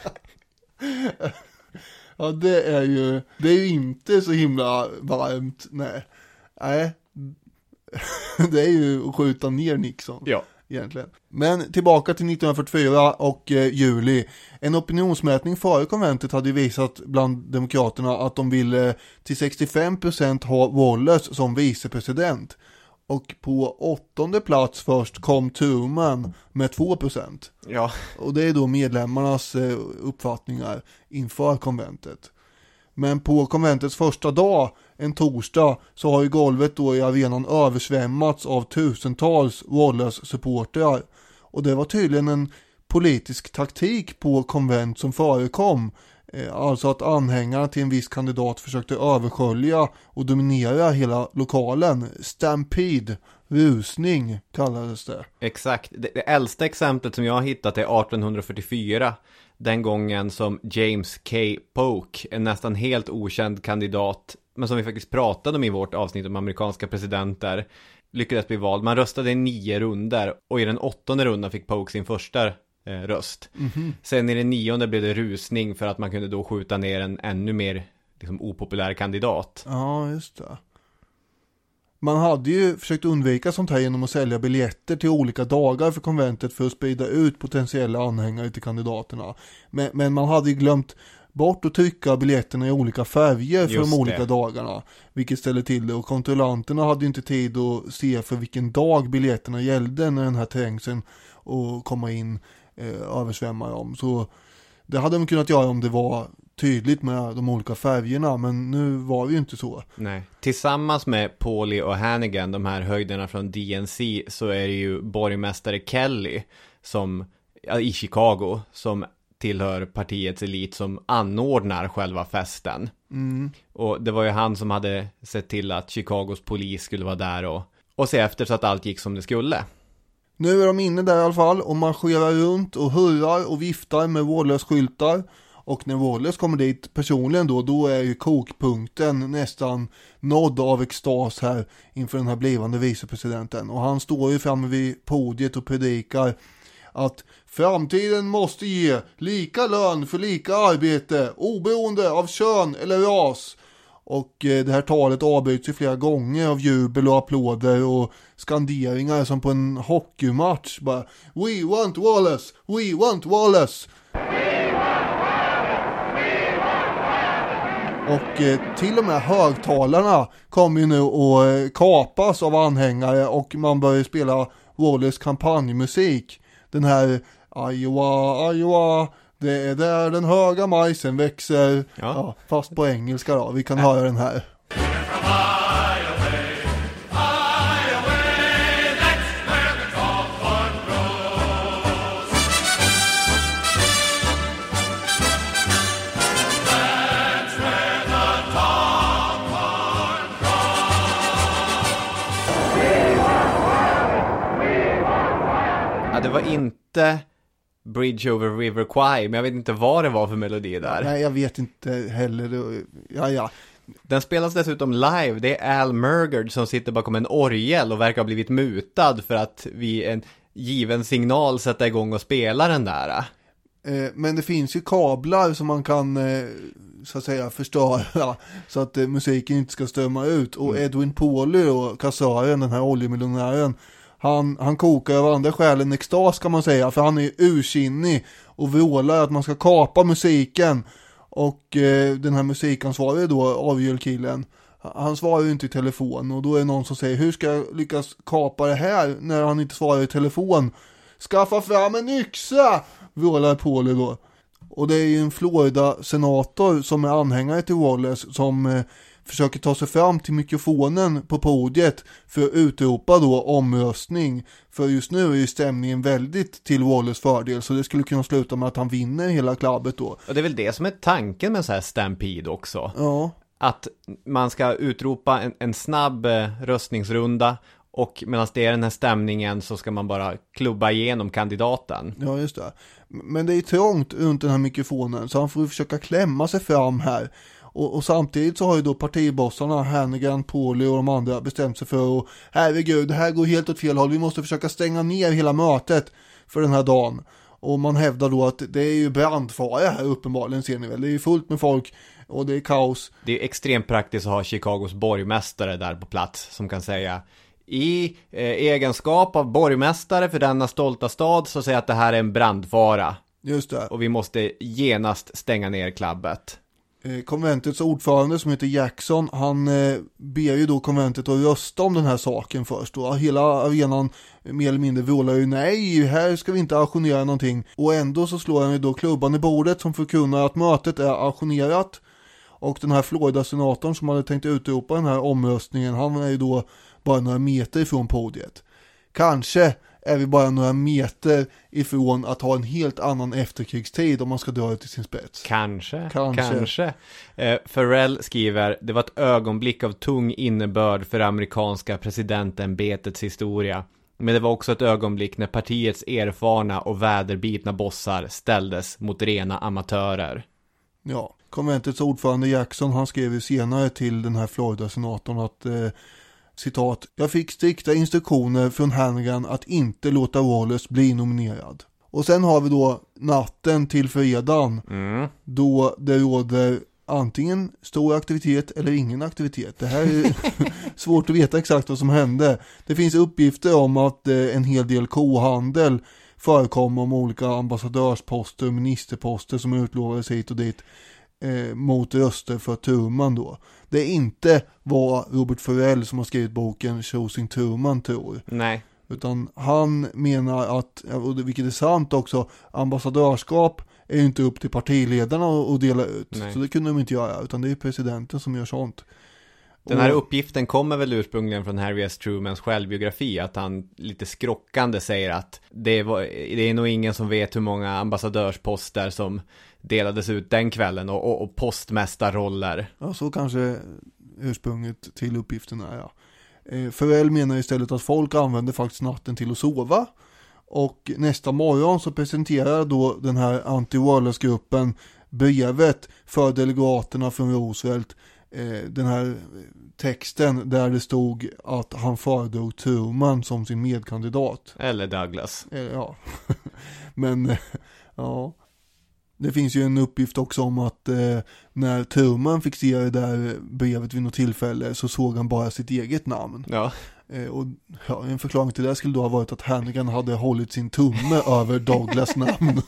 Ja, det är ju inte så himla varmt. Nej. Det är ju att skjuta ner Nixon. Ja. Egentligen. Men tillbaka till 1944 och juli. En opinionsmätning före konventet hade visat bland demokraterna att de ville till 65% ha Wallace som vicepresident. Och på 8:e plats först kom Truman med 2%. Ja. Och det är då medlemmarnas uppfattningar inför konventet. Men på konventets första dag, en torsdag, så har ju golvet då i arenan översvämmats av tusentals Wallace-supportrar. Och det var tydligen en politisk taktik på konvent som förekom. Alltså att anhängarna till en viss kandidat försökte överskölja och dominera hela lokalen. Stampede, rusning kallades det. Exakt. Det äldsta exemplet som jag har hittat är 1844. Den gången som James K. Polk, en nästan helt okänd kandidat, men som vi faktiskt pratade om i vårt avsnitt om amerikanska presidenter, lyckades bli vald. Man röstade i 9 runder och i den 8:e rundan fick Polk sin första röst. Sen i den 9:e blev det rusning för att man kunde då skjuta ner en ännu mer opopulär kandidat. Ja, just det. Man hade ju försökt undvika sånt här genom att sälja biljetter till olika dagar för konventet för att sprida ut potentiella anhängare till kandidaterna. Men man hade ju glömt bort att trycka biljetterna i olika färger för de olika dagarna, vilket ställer till det. Och kontrollanterna hade ju inte tid att se för vilken dag biljetterna gällde när den här trängseln och komma in översvämmar dem. Så det hade de kunnat göra om det var tydligt med de olika färgerna, men nu var det ju inte så. Nej. Tillsammans med Paulie och Hannigan, de här höjderna från DNC, så är det ju borgmästare Kelly i Chicago som tillhör partiets elit som anordnar själva festen. Och det var ju han som hade sett till att Chicagos polis skulle vara där och se efter så att allt gick som det skulle. Nu är de inne där i alla fall och marscherar runt och hurrar och viftar med Wallace-skyltar. Och när Wallace kommer dit personligen då är ju kokpunkten nästan nådd av extas här inför den här blivande vicepresidenten. Och han står ju framme vid podiet och predikar att framtiden måste ge lika lön för lika arbete, oberoende av kön eller ras. Och det här talet avbryts ju flera gånger av jubel och applåder och skanderingar som på en hockeymatch. Bara, we want Wallace, we want Wallace. Och till och med högtalarna kommer ju nu att kapas av anhängare och man börjar spela Wallace kampanjmusik. Den här Iowa, Iowa, det är där den höga majsen växer. Ja, fast på engelska då, vi kan höra den här. Det var inte Bridge over River Kwai, men jag vet inte vad det var för melodi där. Nej, jag vet inte heller. Ja. Den spelas dessutom live. Det är Al Murgard som sitter bakom en orgel och verkar ha blivit mutad för att vid en given signal sätta igång och spela den där. Men det finns ju kablar som man kan så att säga förstöra så att musiken inte ska strömma ut. Och Edwin Paulie och kassören, den här oljemiljonären, han kokar av andra skäl än extas kan man säga, för han är ursinnig och vrålar att man ska kapa musiken. Och den här musikansvarige då, avgörkillen, han svarar ju inte i telefon och då är det någon som säger, hur ska jag lyckas kapa det här när han inte svarar i telefon? Skaffa fram en yxa, vrålar Paulie då. Och det är ju en Florida-senator som är anhängare till Wallace som försöker ta sig fram till mikrofonen på podiet för att utropa då omröstning. För just nu är ju stämningen väldigt till Wallace fördel, så det skulle kunna sluta med att han vinner hela klubbet då. Och det är väl det som är tanken med så här stampede också. Ja. Att man ska utropa en snabb röstningsrunda och medan det är den här stämningen så ska man bara klubba igenom kandidaten. Ja, just det. Men det är trångt runt den här mikrofonen så han får försöka klämma sig fram här. Och samtidigt så har ju då partibossarna Hannigan, Paulie och de andra bestämt sig för att herregud, det här går helt åt fel håll. Vi måste försöka stänga ner hela mötet för den här dagen. Och man hävdar då att det är ju brandfara här uppenbarligen, ser ni väl. Det är ju fullt med folk och det är kaos. Det är extremt praktiskt att ha Chicagos borgmästare där på plats som kan säga i egenskap av borgmästare för denna stolta stad så säger att det här är en brandfara. Just det. Och vi måste genast stänga ner klubbet. Konventets ordförande som heter Jackson, han ber ju då konventet att rösta om den här saken först. Och hela arenan mer eller mindre vrålar ju nej, här ska vi inte auktionera någonting. Och ändå så slår han ju då klubban i bordet som förkunnar att mötet är auktionerat. Och den här Florida-senatorn som hade tänkt utropa den här omröstningen, han är ju då bara några meter ifrån podiet. Kanske är vi bara några meter ifrån att ha en helt annan efterkrigstid om man ska dra det till sin spets. Kanske. Farrell skriver, det var ett ögonblick av tung innebörd för amerikanska presidentämbetets historia. Men det var också ett ögonblick när partiets erfarna och väderbitna bossar ställdes mot rena amatörer. Ja, konventets ordförande Jackson, han skrev ju senare till den här Florida-senatorn att citat, jag fick strikta instruktioner från Hannigan att inte låta Wallace bli nominerad. Och sen har vi då natten till fredagen då det råder antingen stor aktivitet eller ingen aktivitet. Det här är svårt att veta exakt vad som hände. Det finns uppgifter om att en hel del kohandel förekom om olika ambassadörsposter och ministerposter som utlovades hit och dit mot röster för Truman då. Det är inte vad Robert Farrell som har skrivit boken Choosing Truman tror. Nej. Utan han menar att, och vilket är sant också, ambassadörskap är ju inte upp till partiledarna att dela ut. Nej. Så det kunde de inte göra, utan det är presidenten som gör sånt. Den här uppgiften kommer väl ursprungligen från Harry S. Trumans självbiografi, att han lite skrockande säger att det är nog ingen som vet hur många ambassadörsposter som delades ut den kvällen och postmästarroller. Ja, så kanske ursprunget till uppgiften är, ja. Farrell menar istället att folk använder faktiskt natten till att sova. Och nästa morgon så presenterar då den här anti-Wallace-gruppen brevet för delegaterna från Roosevelt. Den här texten där det stod att han föredrog Truman som sin medkandidat. Eller Douglas. Ja, men ja. Det finns ju en uppgift också om att när Truman fick se det där brevet vid något tillfälle så såg han bara sitt eget namn. Ja. Och ja, en förklaring till det skulle då ha varit att Hannigan hade hållit sin tumme över Douglas namn.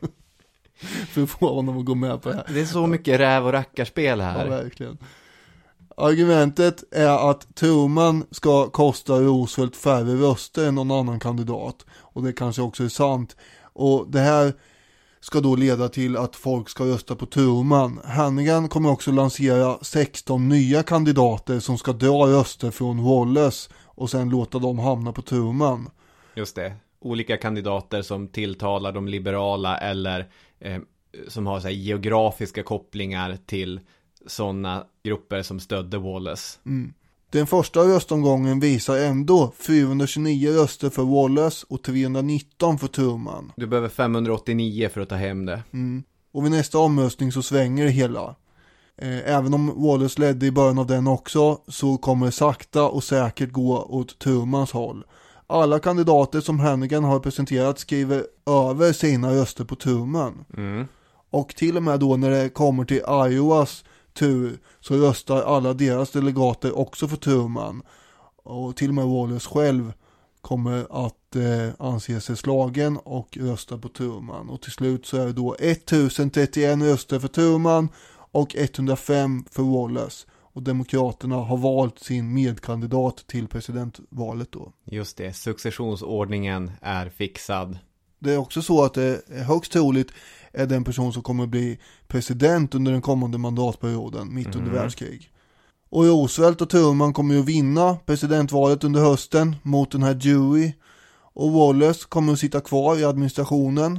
För att få honom att gå med på det här. Det är så mycket räv- och rackarspel här. Ja, verkligen. Argumentet är att Truman ska kosta Roosevelt färre röster än någon annan kandidat. Och det kanske också är sant. Och det här ska då leda till att folk ska rösta på Truman. Hannigan kommer också lansera 16 nya kandidater som ska dra röster från Wallace och sen låta dem hamna på Truman. Just det. Olika kandidater som tilltalar de liberala eller som har så här geografiska kopplingar till sådana grupper som stödde Wallace. Den första röstomgången visar ändå 429 röster för Wallace och 319 för Truman. Du behöver 589 för att ta hem det. Och vid nästa omröstning så svänger det hela. Även om Wallace ledde i början av den också så kommer det sakta och säkert gå åt Trumans håll. Alla kandidater som Hannigan har presenterat skriver över sina röster på Truman. Och till och med då när det kommer till Iowas tur så röstar alla deras delegater också för Truman. Och till och med Wallace själv kommer att anse sig slagen och rösta på Truman. Och till slut så är det då 1031 röster för Truman och 105 för Wallace. Och demokraterna har valt sin medkandidat till presidentvalet då. Just det, successionsordningen är fixad. Det är också så att det är högst troligt är den person som kommer bli president under den kommande mandatperioden mitt under världskrig. Och Roosevelt och Truman kommer ju att vinna presidentvalet under hösten mot den här Dewey. Och Wallace kommer att sitta kvar i administrationen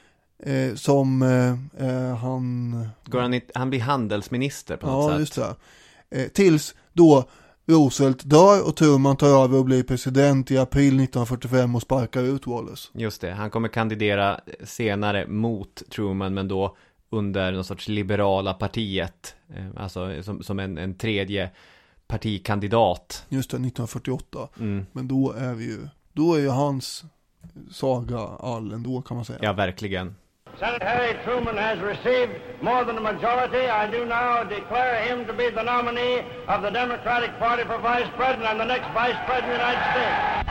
som han blir handelsminister på något sätt. Ja, just det. Tills då Roosevelt dör och Truman tar över och blir president i april 1945 och sparkar ut Wallace. Just det, han kommer kandidera senare mot Truman men då under någon sorts liberala partiet. Alltså som en tredje partikandidat. Just det, 1948. Men då är ju hans saga all ändå kan man säga. Ja, verkligen. Senator Harry Truman has received more than a majority. I do now declare him to be the nominee of the Democratic Party for Vice President and the next Vice President of the United States.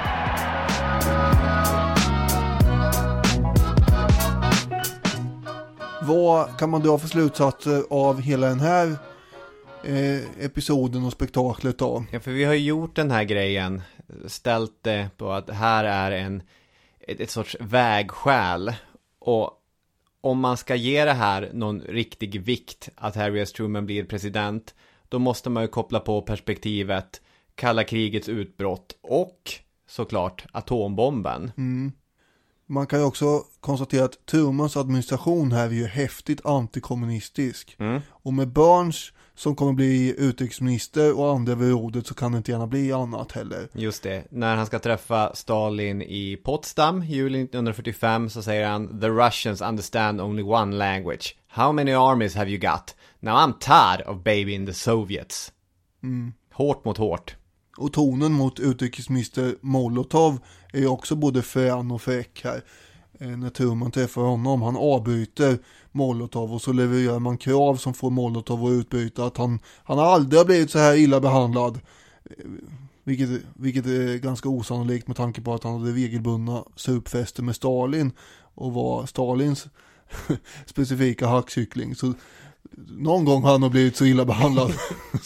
Vad kan man dra för slutsatser av hela den här episoden och spektaklet då? Ja, för vi har ju gjort den här grejen, ställt det på att här är ett sorts vägskäl. Och om man ska ge det här någon riktig vikt att Harry S. Truman blir president, då måste man ju koppla på perspektivet kalla krigets utbrott och såklart atombomben. Man kan ju också konstatera att Trumans administration här är ju häftigt antikommunistisk. Och med Burns som kommer bli utrikesminister och andra vid rådet så kan det inte gärna bli annat heller. Just det, när han ska träffa Stalin i Potsdam juli 1945 så säger han: The Russians understand only one language. How many armies have you got? Now I'm tired of babying the Soviets. Hårt mot hårt. Och tonen mot utrikesminister Molotov är ju också både frän och fräck här. När Truman träffar honom, han avbryter Molotov och så levererar man krav som får Molotov att utbryta att han aldrig har blivit så här illa behandlad Vilket är ganska osannolikt med tanke på att han hade regelbundna supfester med Stalin och var Stalins specifika hackkyckling. Så någon gång har han blivit så illa behandlad.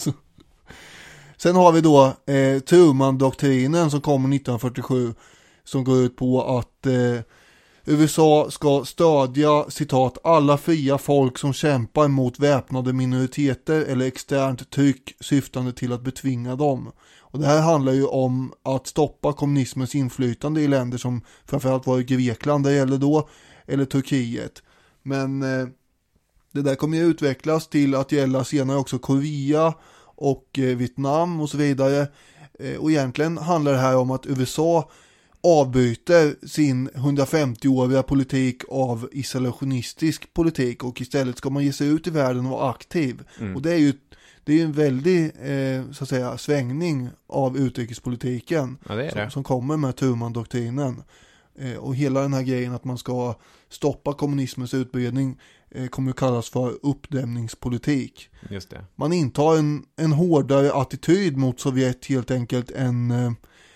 Sen har vi då Truman-doktrinen som kommer 1947 som går ut på att USA ska stödja, citat, alla fria folk som kämpar mot väpnade minoriteter eller externt tryck syftande till att betvinga dem. Och det här handlar ju om att stoppa kommunismens inflytande i länder som framförallt var i Grekland det gäller då, eller Turkiet. Men det där kommer ju utvecklas till att gälla senare också Korea och Vietnam och så vidare. Och egentligen handlar det här om att USA avbyter sin 150-åriga politik av isolationistisk politik och istället ska man ge sig ut i världen och vara aktiv. Och det är ju en väldig så att säga svängning av utrikespolitiken som kommer med Truman-doktrinen. Och hela den här grejen att man ska stoppa kommunismens utbredning kommer att kallas för uppdämningspolitik. Just det. Man intar en hårdare attityd mot Sovjet helt enkelt än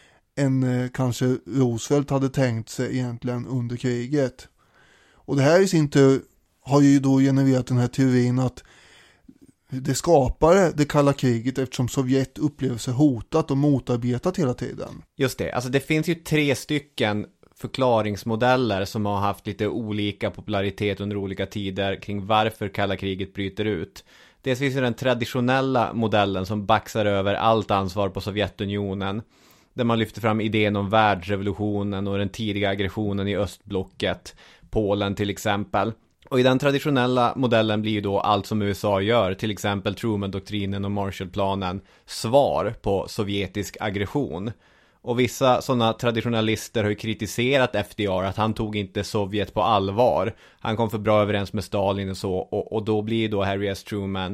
kanske Roosevelt hade tänkt sig egentligen under kriget. Och det här i sin tur har ju då genererat den här teorin att det skapade det kalla kriget eftersom Sovjet upplever sig hotat och motarbetat hela tiden. Just det, alltså det finns ju 3 stycken förklaringsmodeller som har haft lite olika popularitet under olika tider kring varför kalla kriget bryter ut. Dels finns ju den traditionella modellen som baxar över allt ansvar på Sovjetunionen, där man lyfter fram idén om världsrevolutionen och den tidiga aggressionen i östblocket, Polen till exempel. Och i den traditionella modellen blir ju då allt som USA gör, till exempel Truman-doktrinen och Marshallplanen, svar på sovjetisk aggression. Och vissa sådana traditionalister har ju kritiserat FDR att han tog inte Sovjet på allvar. Han kom för bra överens med Stalin och så. Och då blir då Harry S. Truman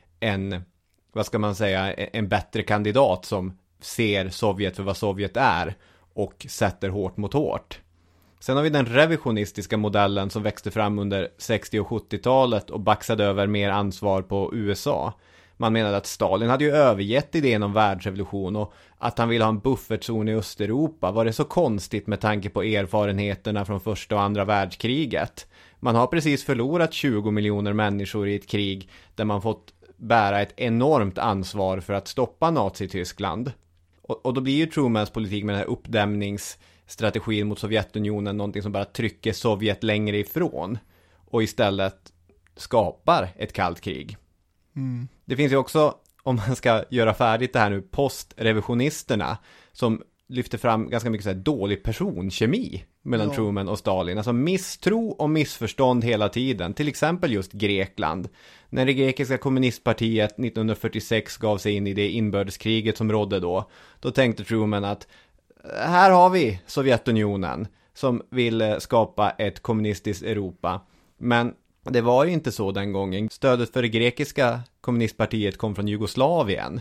en bättre kandidat som ser Sovjet för vad Sovjet är och sätter hårt mot hårt. Sen har vi den revisionistiska modellen som växte fram under 60- och 70-talet och baxade över mer ansvar på USA. Man menade att Stalin hade ju övergett idén om världsrevolution och att han ville ha en buffertzon i Östeuropa. Var det så konstigt med tanke på erfarenheterna från första och andra världskriget? Man har precis förlorat 20 miljoner människor i ett krig där man fått bära ett enormt ansvar för att stoppa Nazityskland. Och då blir ju Trumans politik med den här uppdämningsstrategin mot Sovjetunionen någonting som bara trycker Sovjet längre ifrån och istället skapar ett kallt krig. Det finns ju också, om man ska göra färdigt det här nu, postrevisionisterna som lyfter fram ganska mycket så här dålig personkemi mellan Truman och Stalin. Alltså misstro och missförstånd hela tiden. Till exempel just Grekland. När det grekiska kommunistpartiet 1946 gav sig in i det inbördeskriget som rådde då tänkte Truman att här har vi Sovjetunionen som vill skapa ett kommunistiskt Europa. Men det var ju inte så den gången. Stödet för det grekiska kommunistpartiet kom från Jugoslavien.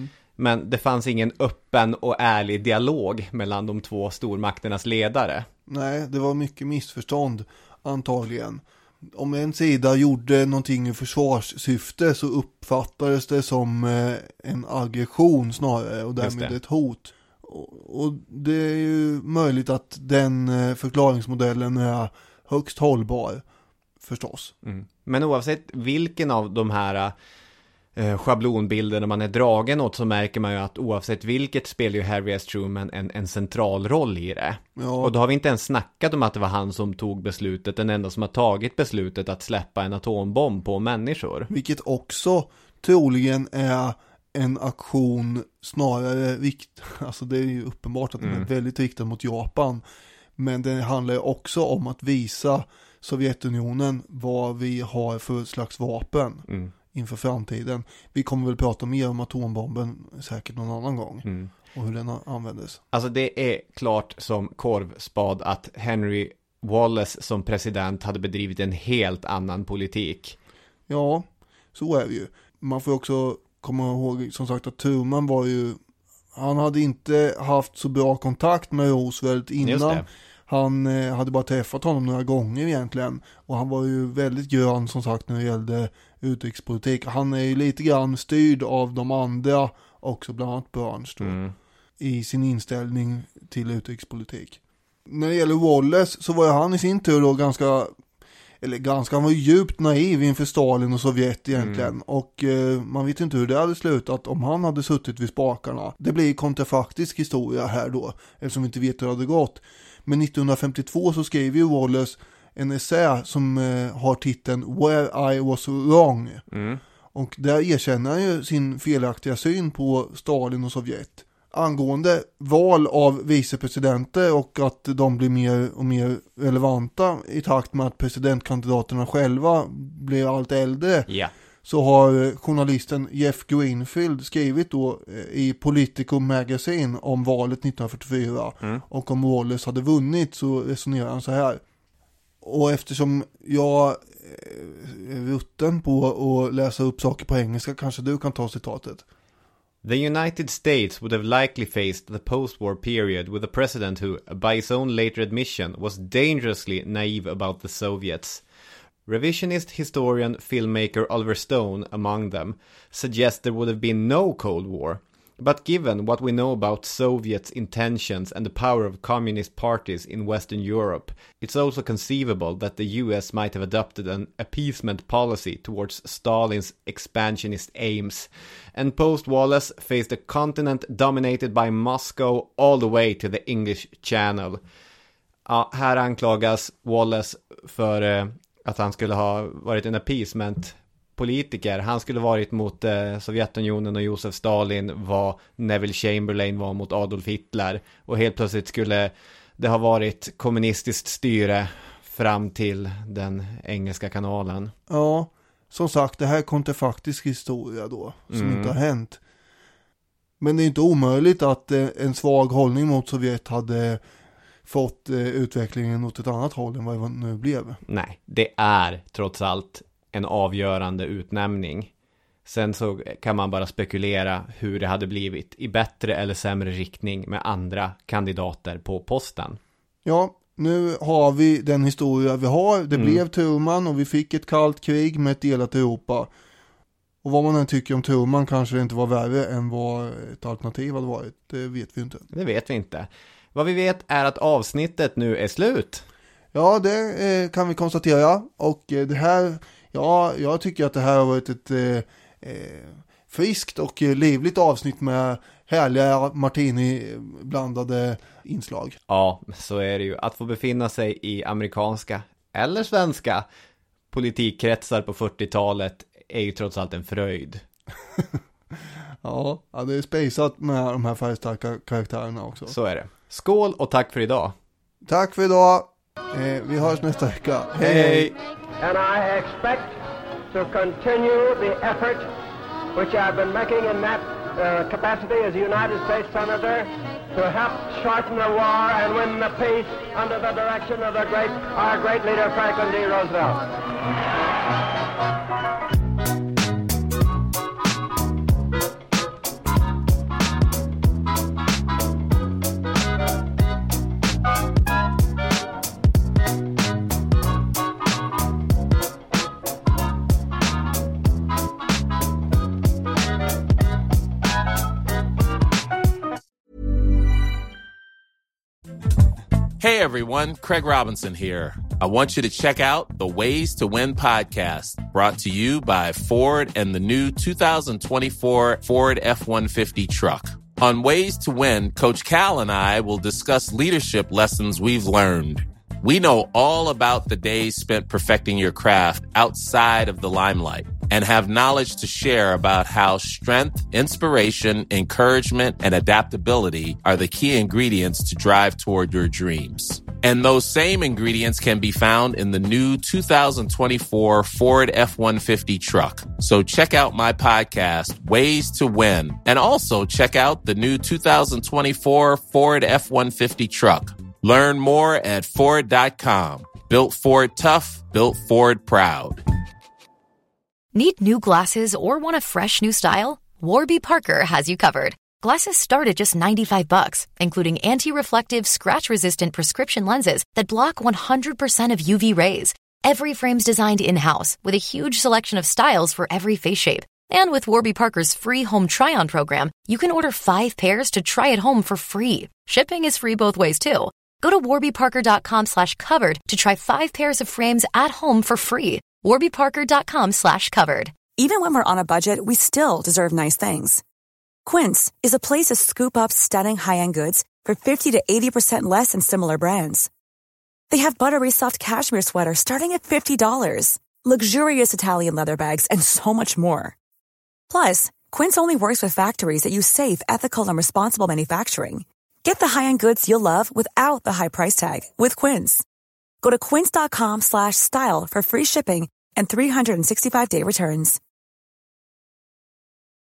Men det fanns ingen öppen och ärlig dialog mellan de två stormakternas ledare. Nej, det var mycket missförstånd antagligen. Om en sida gjorde någonting i försvarssyfte så uppfattades det som en aggression snarare och därmed ett hot. Och det är ju möjligt att den förklaringsmodellen är högst hållbar förstås. Men oavsett vilken av de här schablonbilderna man är dragen åt så märker man ju att oavsett vilket spelar ju Harry S. Truman en central roll i det. Ja. Och då har vi inte ens snackat om att det var han som tog beslutet, den enda som har tagit beslutet att släppa en atombomb på människor. Vilket också troligen är en aktion snarare alltså det är ju uppenbart att den är väldigt riktad mot Japan. Men det handlar också om att visa Sovjetunionen vad vi har för slags vapen inför framtiden. Vi kommer väl prata mer om atombomben säkert någon annan gång och hur den användes. Alltså det är klart som korvspad att Henry Wallace som president hade bedrivit en helt annan politik. Ja, så är det ju. Man får också komma ihåg som sagt att Truman han hade inte haft så bra kontakt med Roosevelt innan. Han hade bara träffat honom några gånger egentligen. Och han var ju väldigt grön som sagt när det gällde utrikespolitik. Han är ju lite grann styrd av de andra också bland annat Burns då, i sin inställning till utrikespolitik. När det gäller Wallace så var ju han i sin tur då han var djupt naiv inför Stalin och Sovjet egentligen. Och man vet inte hur det hade slutat om han hade suttit vid spakarna. Det blir kontrafaktisk historia här då, eftersom vi inte vet hur det hade gått. Men 1952 så skrev ju Wallace en essä som har titeln Where I Was Wrong. Och där erkänner han ju sin felaktiga syn på Stalin och Sovjet. Angående val av vicepresidenter och att de blir mer och mer relevanta i takt med att presidentkandidaterna själva blir allt äldre. Så har journalisten Jeff Greenfield skrivit då i Politico Magazine om valet 1944. Och om Wallace hade vunnit så resonerar han så här. Och eftersom jag är rutten på att läsa upp saker på engelska, kanske du kan ta citatet. The United States would have likely faced the post-war period with a president who, by his own later admission, was dangerously naive about the Soviets. Revisionist historian filmmaker Oliver Stone, among them, suggests there would have been no Cold War. But given what we know about Soviets' intentions and the power of communist parties in Western Europe, it's also conceivable that the US might have adopted an appeasement policy towards Stalin's expansionist aims, and post-Wallace faced a continent dominated by Moscow all the way to the English Channel. Ja, här anklagas Wallace för att han skulle ha varit en appeasement-politiker. Han skulle varit mot Sovjetunionen och Josef Stalin, vad Neville Chamberlain var mot Adolf Hitler. Och helt plötsligt skulle det ha varit kommunistiskt styre fram till den engelska kanalen. Ja, som sagt, det här är kontrafaktisk historia då, som inte har hänt. Men det är inte omöjligt att en svag hållning mot Sovjet hade fått utvecklingen åt ett annat håll än vad det nu blev. Nej, det är trots allt en avgörande utnämning. Sen så kan man bara spekulera hur det hade blivit i bättre eller sämre riktning med andra kandidater på posten. Ja, nu har vi den historia vi har. Det blev Truman och vi fick ett kallt krig med ett delat Europa. Och vad man än tycker om Truman kanske det inte var värre än vad ett alternativ hade varit. Det vet vi inte. Det vet vi inte. Vad vi vet är att avsnittet nu är slut. Ja, det kan vi konstatera. Och det här, ja, jag tycker att det här har varit ett friskt och livligt avsnitt med härliga martini-blandade inslag. Ja, så är det ju. Att få befinna sig i amerikanska eller svenska politikkretsar på 40-talet är ju trots allt en fröjd. Ja, det är spejsat med de här färgstarka karaktärerna också. Så är det. Skål och tack för idag. Tack för idag. Vi hörs nästa vecka. Hej. And I expect to continue the effort which I've been making in that capacity as a United States Senator to help shorten the war and win the peace under the direction of our great leader Franklin D. Roosevelt. Hey everyone, Craig Robinson here. I want you to check out the Ways to Win podcast, brought to you by Ford and the new 2024 Ford F-150 truck. On Ways to Win, Coach Cal and I will discuss leadership lessons we've learned. We know all about the days spent perfecting your craft outside of the limelight and have knowledge to share about how strength, inspiration, encouragement, and adaptability are the key ingredients to drive toward your dreams. And those same ingredients can be found in the new 2024 Ford F-150 truck. So check out my podcast, Ways to Win, and also check out the new 2024 Ford F-150 truck. Learn more at Ford.com. Built Ford tough, built Ford proud. Need new glasses or want a fresh new style? Warby Parker has you covered. Glasses start at just $95, including anti-reflective, scratch-resistant prescription lenses that block 100% of UV rays. Every frame's designed in-house with a huge selection of styles for every face shape. And with Warby Parker's free home try-on program, you can order 5 pairs to try at home for free. Shipping is free both ways, too. Go to warbyparker.com/covered to try 5 pairs of frames at home for free. warbyparker.com/covered. Even when we're on a budget, we still deserve nice things. Quince is a place to scoop up stunning high-end goods for 50 to 80% less than similar brands. They have buttery soft cashmere sweaters starting at $50, luxurious Italian leather bags, and so much more. Plus, Quince only works with factories that use safe, ethical, and responsible manufacturing. Get the high-end goods you'll love without the high price tag with Quince. Go to quince.com/style for free shipping and 365-day returns.